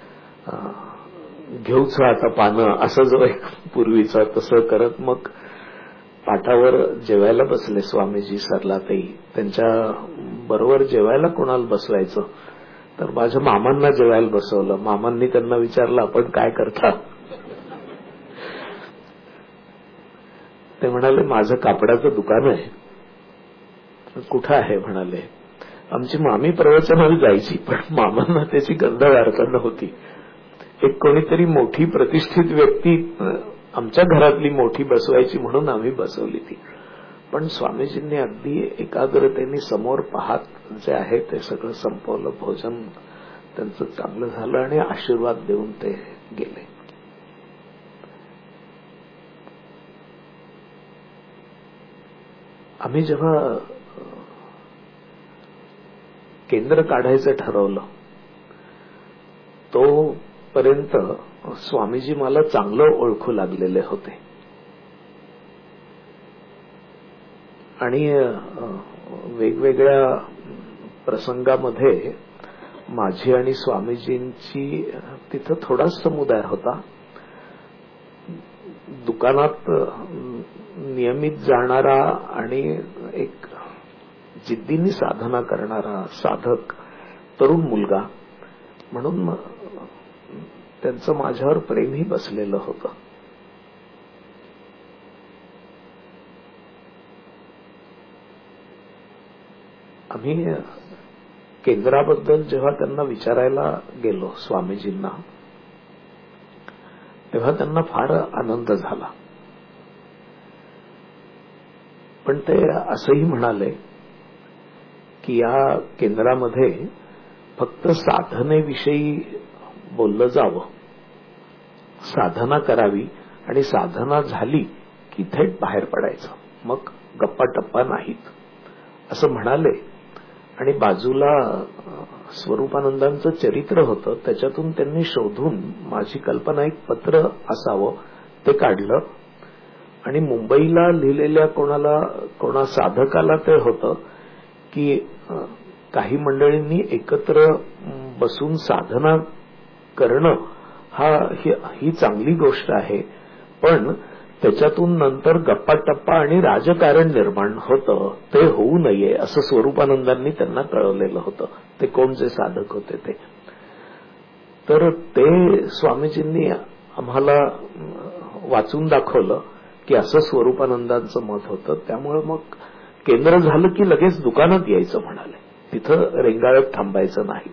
घेऊच आता पानं असं जो एक पूर्वीचा, तसं करत मग पाठावर जेवायला बसले स्वामीजी, सरलाताई. त्यांच्या बरोबर जेवायला कोणाला बसवायचं, तर माझ्या मामांना जेवायला बसवलं. मामांनी त्यांना विचारलं आपण काय करता. ते म्हणाले माझं कापडाचं दुकान आहे. कुठं आहे म्हणाले. आमची मामी प्रवचनाला जायची, पण मामांना त्याची गंध वार्ता नव्हती. एक कोणीतरी मोठी प्रतिष्ठित व्यक्ती आमच्या घरातली मोठी बसवायची म्हणून आम्ही बसवली ती. पण स्वामीजींनी अगदी एकाग्रतेने समोर पाहत जे आहे ते सगळं संपवलं. भोजन त्यांचं चांगलं झालं आणि आशीर्वाद देऊन ते गेले. आम्ही जेव्हा केंद्र काढायचं ठरवलं तोपर्यंत स्वामीजी मला चांगलं ओळखू लागलेले होते आणि वेगवेगळ्या प्रसंगामध्ये माझी आणि स्वामीजींची तिथं थोडाच समुदाय होता. दुकानात नियमित जाणारा आणि एक जिद्दीने साधना करणारा साधक तरुण मुलगा म्हणून त्यांचं माझ्यावर प्रेमही बसलेलं होतं. आम्ही केंद्राबद्दल जेव्हा त्यांना विचारायला गेलो स्वामीजींना, तेव्हा त्यांना फार आनंद झाला. पण ते असंही म्हणाले की या केंद्रामध्ये फक्त साधनेविषयी बोललं जावं, साधना करावी आणि साधना झाली की थेट बाहेर पडायचं, मग गप्पा टप्पा नाहीत असं म्हणाले. आणि बाजूला स्वरूपानंदांचं चरित्र होतं, त्याच्यातून त्यांनी शोधून माझी कल्पना एक पत्र असावं ते काढलं आणि मुंबईला लिहिलेल्या कोणाला कोणा साधकाला ते होतं की काही मंडळींनी एकत्र बसून साधना करणं हा ही चांगली गोष्ट आहे, पण त्याच्यातून नंतर गप्पा टप्पा आणि राजकारण निर्माण होतं, ते होऊ नये असं स्वरूपानंदांनी त्यांना कळवलेलं होतं. ते कोण जे साधक होते ते. तर ते स्वामीजींनी आम्हाला वाचून दाखवलं की असं स्वरूपानंदांचं मत होतं. त्यामुळे मग केंद्र झालं की लगेच दुकानात यायचं म्हणाले, तिथं रेंगाळत थांबायचं नाही.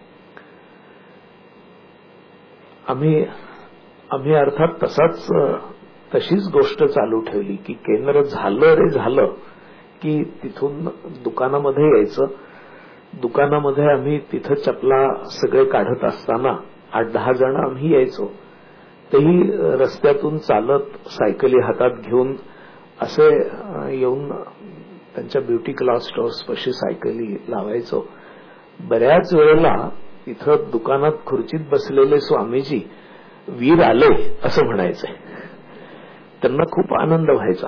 आम्ही आम्ही अर्थात तसाच तशीच गोष्ट चालू ठेवली की केंद्र झालं रे झालं की तिथून दुकानामध्ये यायचं. दुकानामध्ये आम्ही तिथं चपला सगळे काढत असताना आठ दहा जण आम्ही यायचो. तेही रस्त्यातून चालत सायकली हातात घेऊन असे येऊन त्यांच्या ब्युटी क्लॉथ स्टोअर्स पाशी सायकली लावायचो. बऱ्याच वेळेला इथं दुकानात खुर्चीत बसलेले स्वामीजी वीर आले असं म्हणायचे. त्यांना खूप आनंद व्हायचा.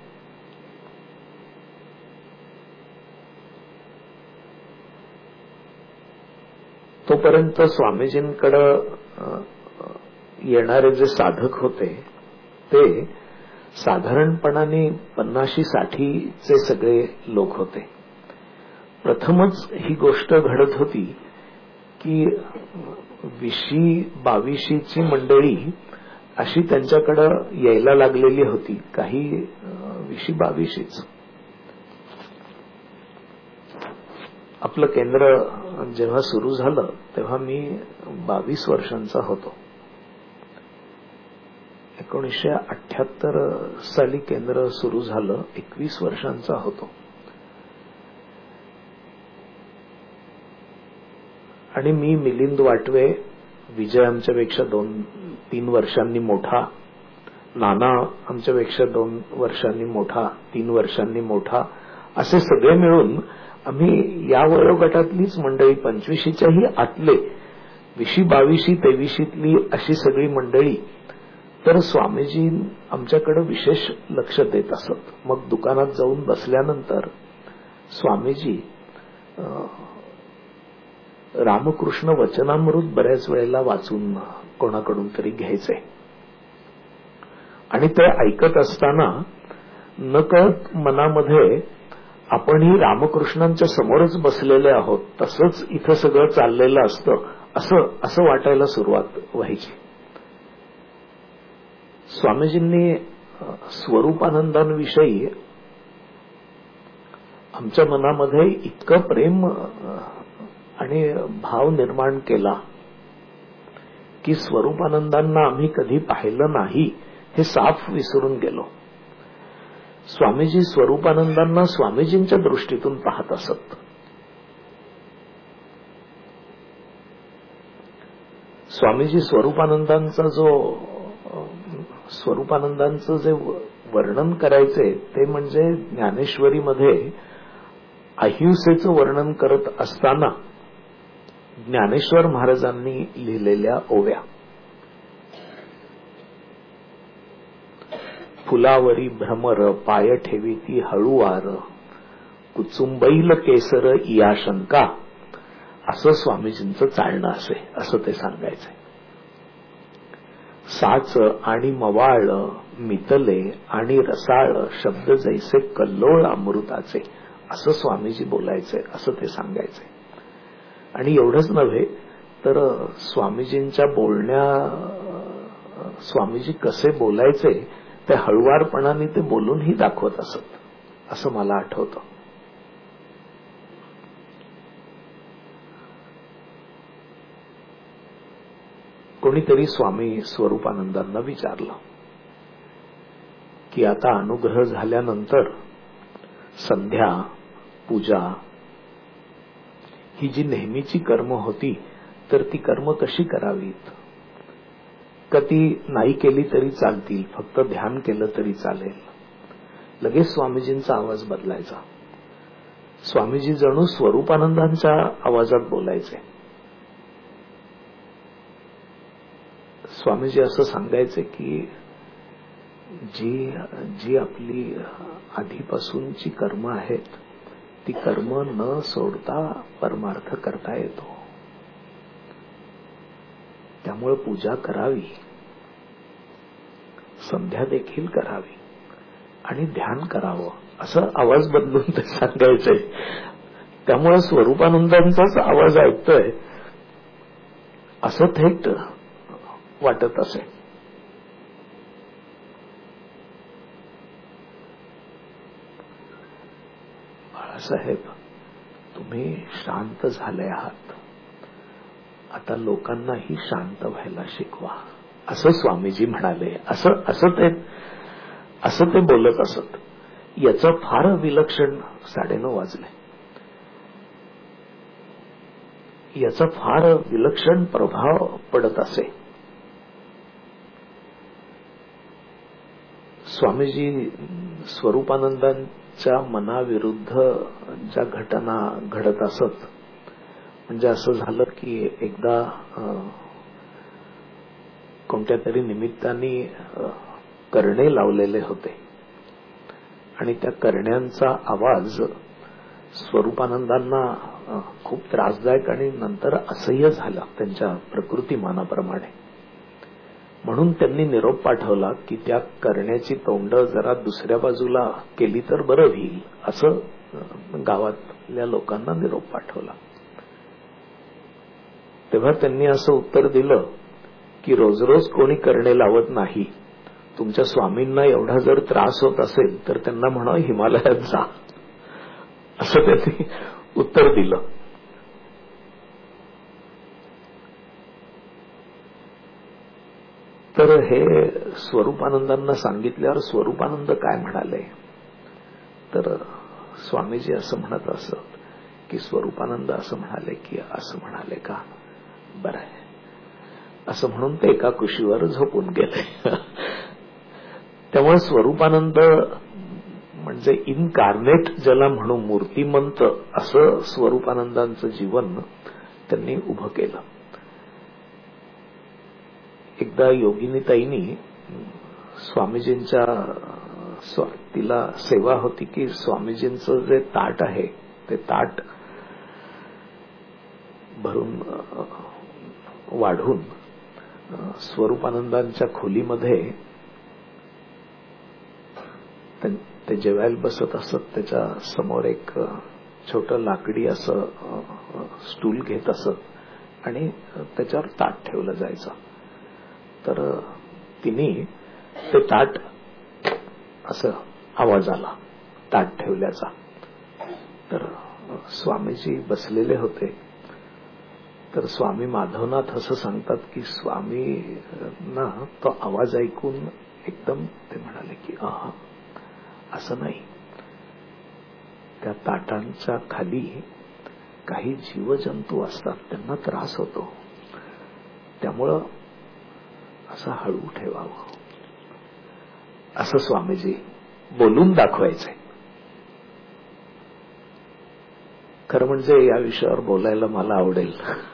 तोपर्यंत स्वामीजींकडे येणारे जे साधक होते ते साधारणपणाने पन्नाशी साठीचे सगळे लोक होते. प्रथमच ही गोष्ट घडत होती की विशी बावीशीची मंडळी अशी त्यांच्याकडे यायला लागलेली होती. काही विशी बावीशीच. आपलं केंद्र जेव्हा सुरू झालं तेव्हा मी बावीस वर्षांचा होतो. एकोणीसशे अठ्याहत्तर साली केंद्र सुरू झालं, एकवीस वर्षांचा होतो. आणि मी मिलिंद वाटवे, विजय आमच्यापेक्षा दोन तीन वर्षांनी मोठा, नाना आमच्यापेक्षा दोन वर्षांनी मोठा, तीन वर्षांनी मोठा, असे सगळे मिळून आम्ही या वयोगटातलीच मंडळी, पंचवीशीच्याही आतले, विशी बावीशी तेवीशीतली अशी सगळी मंडळी. तर स्वामीजी आमच्याकडे विशेष लक्ष देत असत. मग दुकानात जाऊन बसल्यानंतर स्वामीजी रामकृष्ण वचनामृत बऱ्याच वेळेला वाचून कोणाकडून तरी घ्यायचे आणि ते ऐकत असताना नकळत मनामध्ये आपणही रामकृष्णांच्या समोरच बसलेले आहोत, तसंच इथं सगळं चाललेलं असतं असं असं वाटायला सुरुवात व्हायची. स्वामीजींनी स्वरूपानंदांविषयी आमच्या मनामध्ये इतकं प्रेम आणि भाव निर्माण केला की स्वरूपानंदांना आम्ही कधी पाहिलं नाही हे साफ विसरून गेलो. स्वामीजी स्वरूपानंदांना स्वामीजींच्या दृष्टीतून पाहत असत. स्वामीजी स्वरूपानंदांचा जो स्वरूपानंदांचं जे वर्णन करायचे ते म्हणजे ज्ञानेश्वरीमध्ये अहिंसेचं वर्णन करत असताना ज्ञानेश्वर महाराजांनी लिहिलेल्या ओव्या. फुलावरी भ्रमर पाय ठेवीती हळूवार, कुचुंबैल केसर इया शंका, असं स्वामीजींचं चालणं असे असं ते सांगायचे. साच आणि मवाळ मितले आणि रसाळ शब्द जैसे कल्लोळ अमृताचे, असं स्वामीजी बोलायचे असं ते सांगायचे. आणि एवढंच नव्हे तर स्वामीजींच्या बोलण्या, स्वामीजी कसे बोलायचे ते हळुवारपणाने ते बोलूनही दाखवत असत असं मला आठवतं. कोणीतरी स्वामी स्वरूपानंदांना विचारलं की आता अनुग्रह झाल्यानंतर संध्या पूजा ही जी नेहमीची कर्म होती तर ती कर्म कशी करावीत, का ती नाही केली तरी चालतील, फक्त ध्यान केलं तरी चालेल. लगेच स्वामीजींचा आवाज बदलायचा. स्वामीजी जणू स्वरूपानंदांच्या आवाजात बोलायचे. स्वामीजी असं सांगायचे की जी जी आपली आधीपासूनची कर्म आहेत ती कर्म न सोडता परमार्थ करता येतो. त्यामुळे पूजा करावी, संध्या देखील करावी आणि ध्यान करावं असं आवाज बदलून ते सांगायचे. त्यामुळे स्वरूपानंदांचाच आवाज ऐकतोय असं थेट वाटत असे. बाळासाहेब, तुम्ही शांत झाले आहात, आता लोकांनाही शांत व्हायला शिकवा असं स्वामीजी म्हणाले. असं असं ते असं ते बोलत असत. याचं फार विलक्षण साडेनऊ वाजले. याचा फार विलक्षण प्रभाव पडत असे. स्वामीजी स्वरूपानंदांच्या मनाविरुद्ध ज्या घटना घडत असत, म्हणजे असं झालं की एकदा कोणत्या तरी निमित्ताने करणे लावलेले होते आणि त्या करण्यांचा आवाज स्वरूपानंदांना खूप त्रासदायक आणि नंतर असह्य झाला त्यांच्या प्रकृतीमानाप्रमाणे. म्हणून त्यांनी निरोप पाठवला की त्या करण्याची तोंड जरा दुसऱ्या बाजूला केली तर बरं होईल, असं गावातल्या लोकांना निरोप पाठवला. तेव्हा त्यांनी असं उत्तर दिलं की रोज रोज कोणी करणे लावत नाही. तुमच्या स्वामींना एवढा जर त्रास होत असेल तर त्यांना म्हणा हिमालयात जा, असं त्यांनी उत्तर दिलं. तर हे स्वरूपानंदांना सांगितल्यावर स्वरूपानंद काय म्हणाले, तर स्वामीजी असं म्हणत असत की स्वरूपानंद असं म्हणाले की असं म्हणाले का, बरं आहे असं म्हणून ते एका कुशीवर झोपून गेले. त्यामुळे स्वरूपानंद म्हणजे इनकार्नेट ज्याला म्हणू, मूर्तिमंत असं स्वरूपानंदांचं जीवन त्यांनी उभं केलं. एकदा योगिनीताईंनी स्वामीजींच्या तिला सेवा होती की स्वामीजींचं जे ताट आहे ते ताट भरून वाढून स्वरूपानंदांच्या खोलीमध्ये ते जेवायला बसत असत. त्याच्या समोर एक छोटं लाकडी असं स्टूल घेत असत आणि त्याच्यावर ताट ठेवलं जायचं. तर तिने ते ताट असं आवाज आला ताट ठेवल्याचा. तर स्वामीजी बसलेले होते. तर स्वामी माधवनाथ असं सांगतात की स्वामींना तो आवाज ऐकून एकदम ते म्हणाले की आहा, असं नाही, त्या ताटांच्या खाली काही जीवजंतू असतात, त्यांना त्रास होतो, त्यामुळं असं हळू ठेवावं, असं स्वामीजी बोलून दाखवायचे. खरं म्हणजे या विषयावर बोलायला मला आवडेल.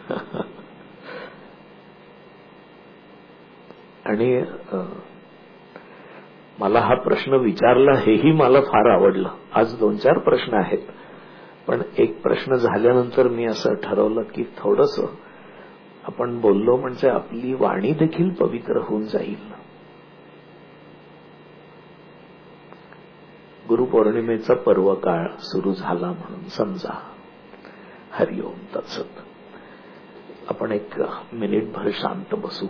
आणि मला हा प्रश्न विचारला हेही मला फार आवडलं. आज दोन चार प्रश्न आहेत, पण एक प्रश्न झाल्यानंतर मी असं ठरवलं की थोडस आपण बोललो म्हणजे आपली वाणी देखील पवित्र होऊन जाईल. गुरुपौर्णिमेचा पर्व काळ सुरू झाला म्हणून समजा. हरिओम तत्सत. आपण एक मिनिटभर शांत बसू.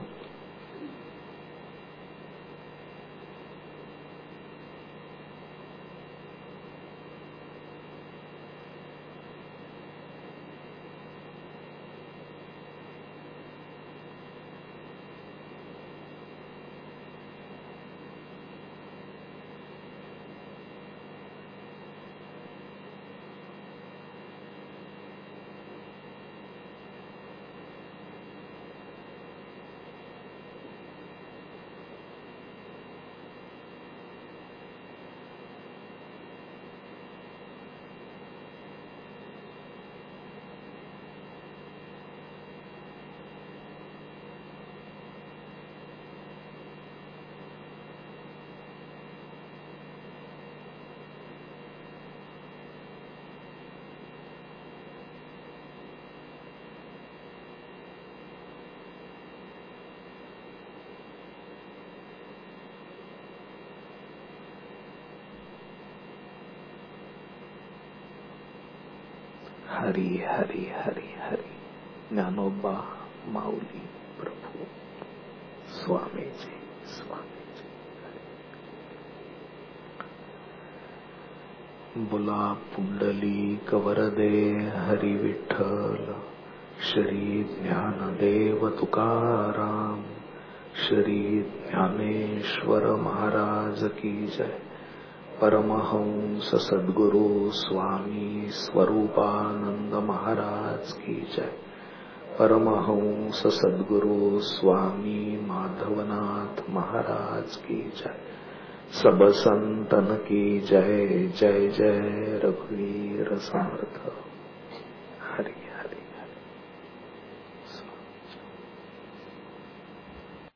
हरी हरी हरी हरी. ज्ञानोबा माऊली प्रभू स्वामीजी स्वामीजी. बोला पुंडलिक वरदे हरी विठ्ठल. श्री ज्ञानदेव तुकाराम. श्री ज्ञानेश्वर महाराज की जय. परमहंस सद्गुरु स्वामी स्वरूपानंद महाराज की जय. परमहंस सद्गुरु स्वामी माधवनाथ महाराज की जय. सब संतन की जय. जय जय रघुवीर समर्थ. हरि.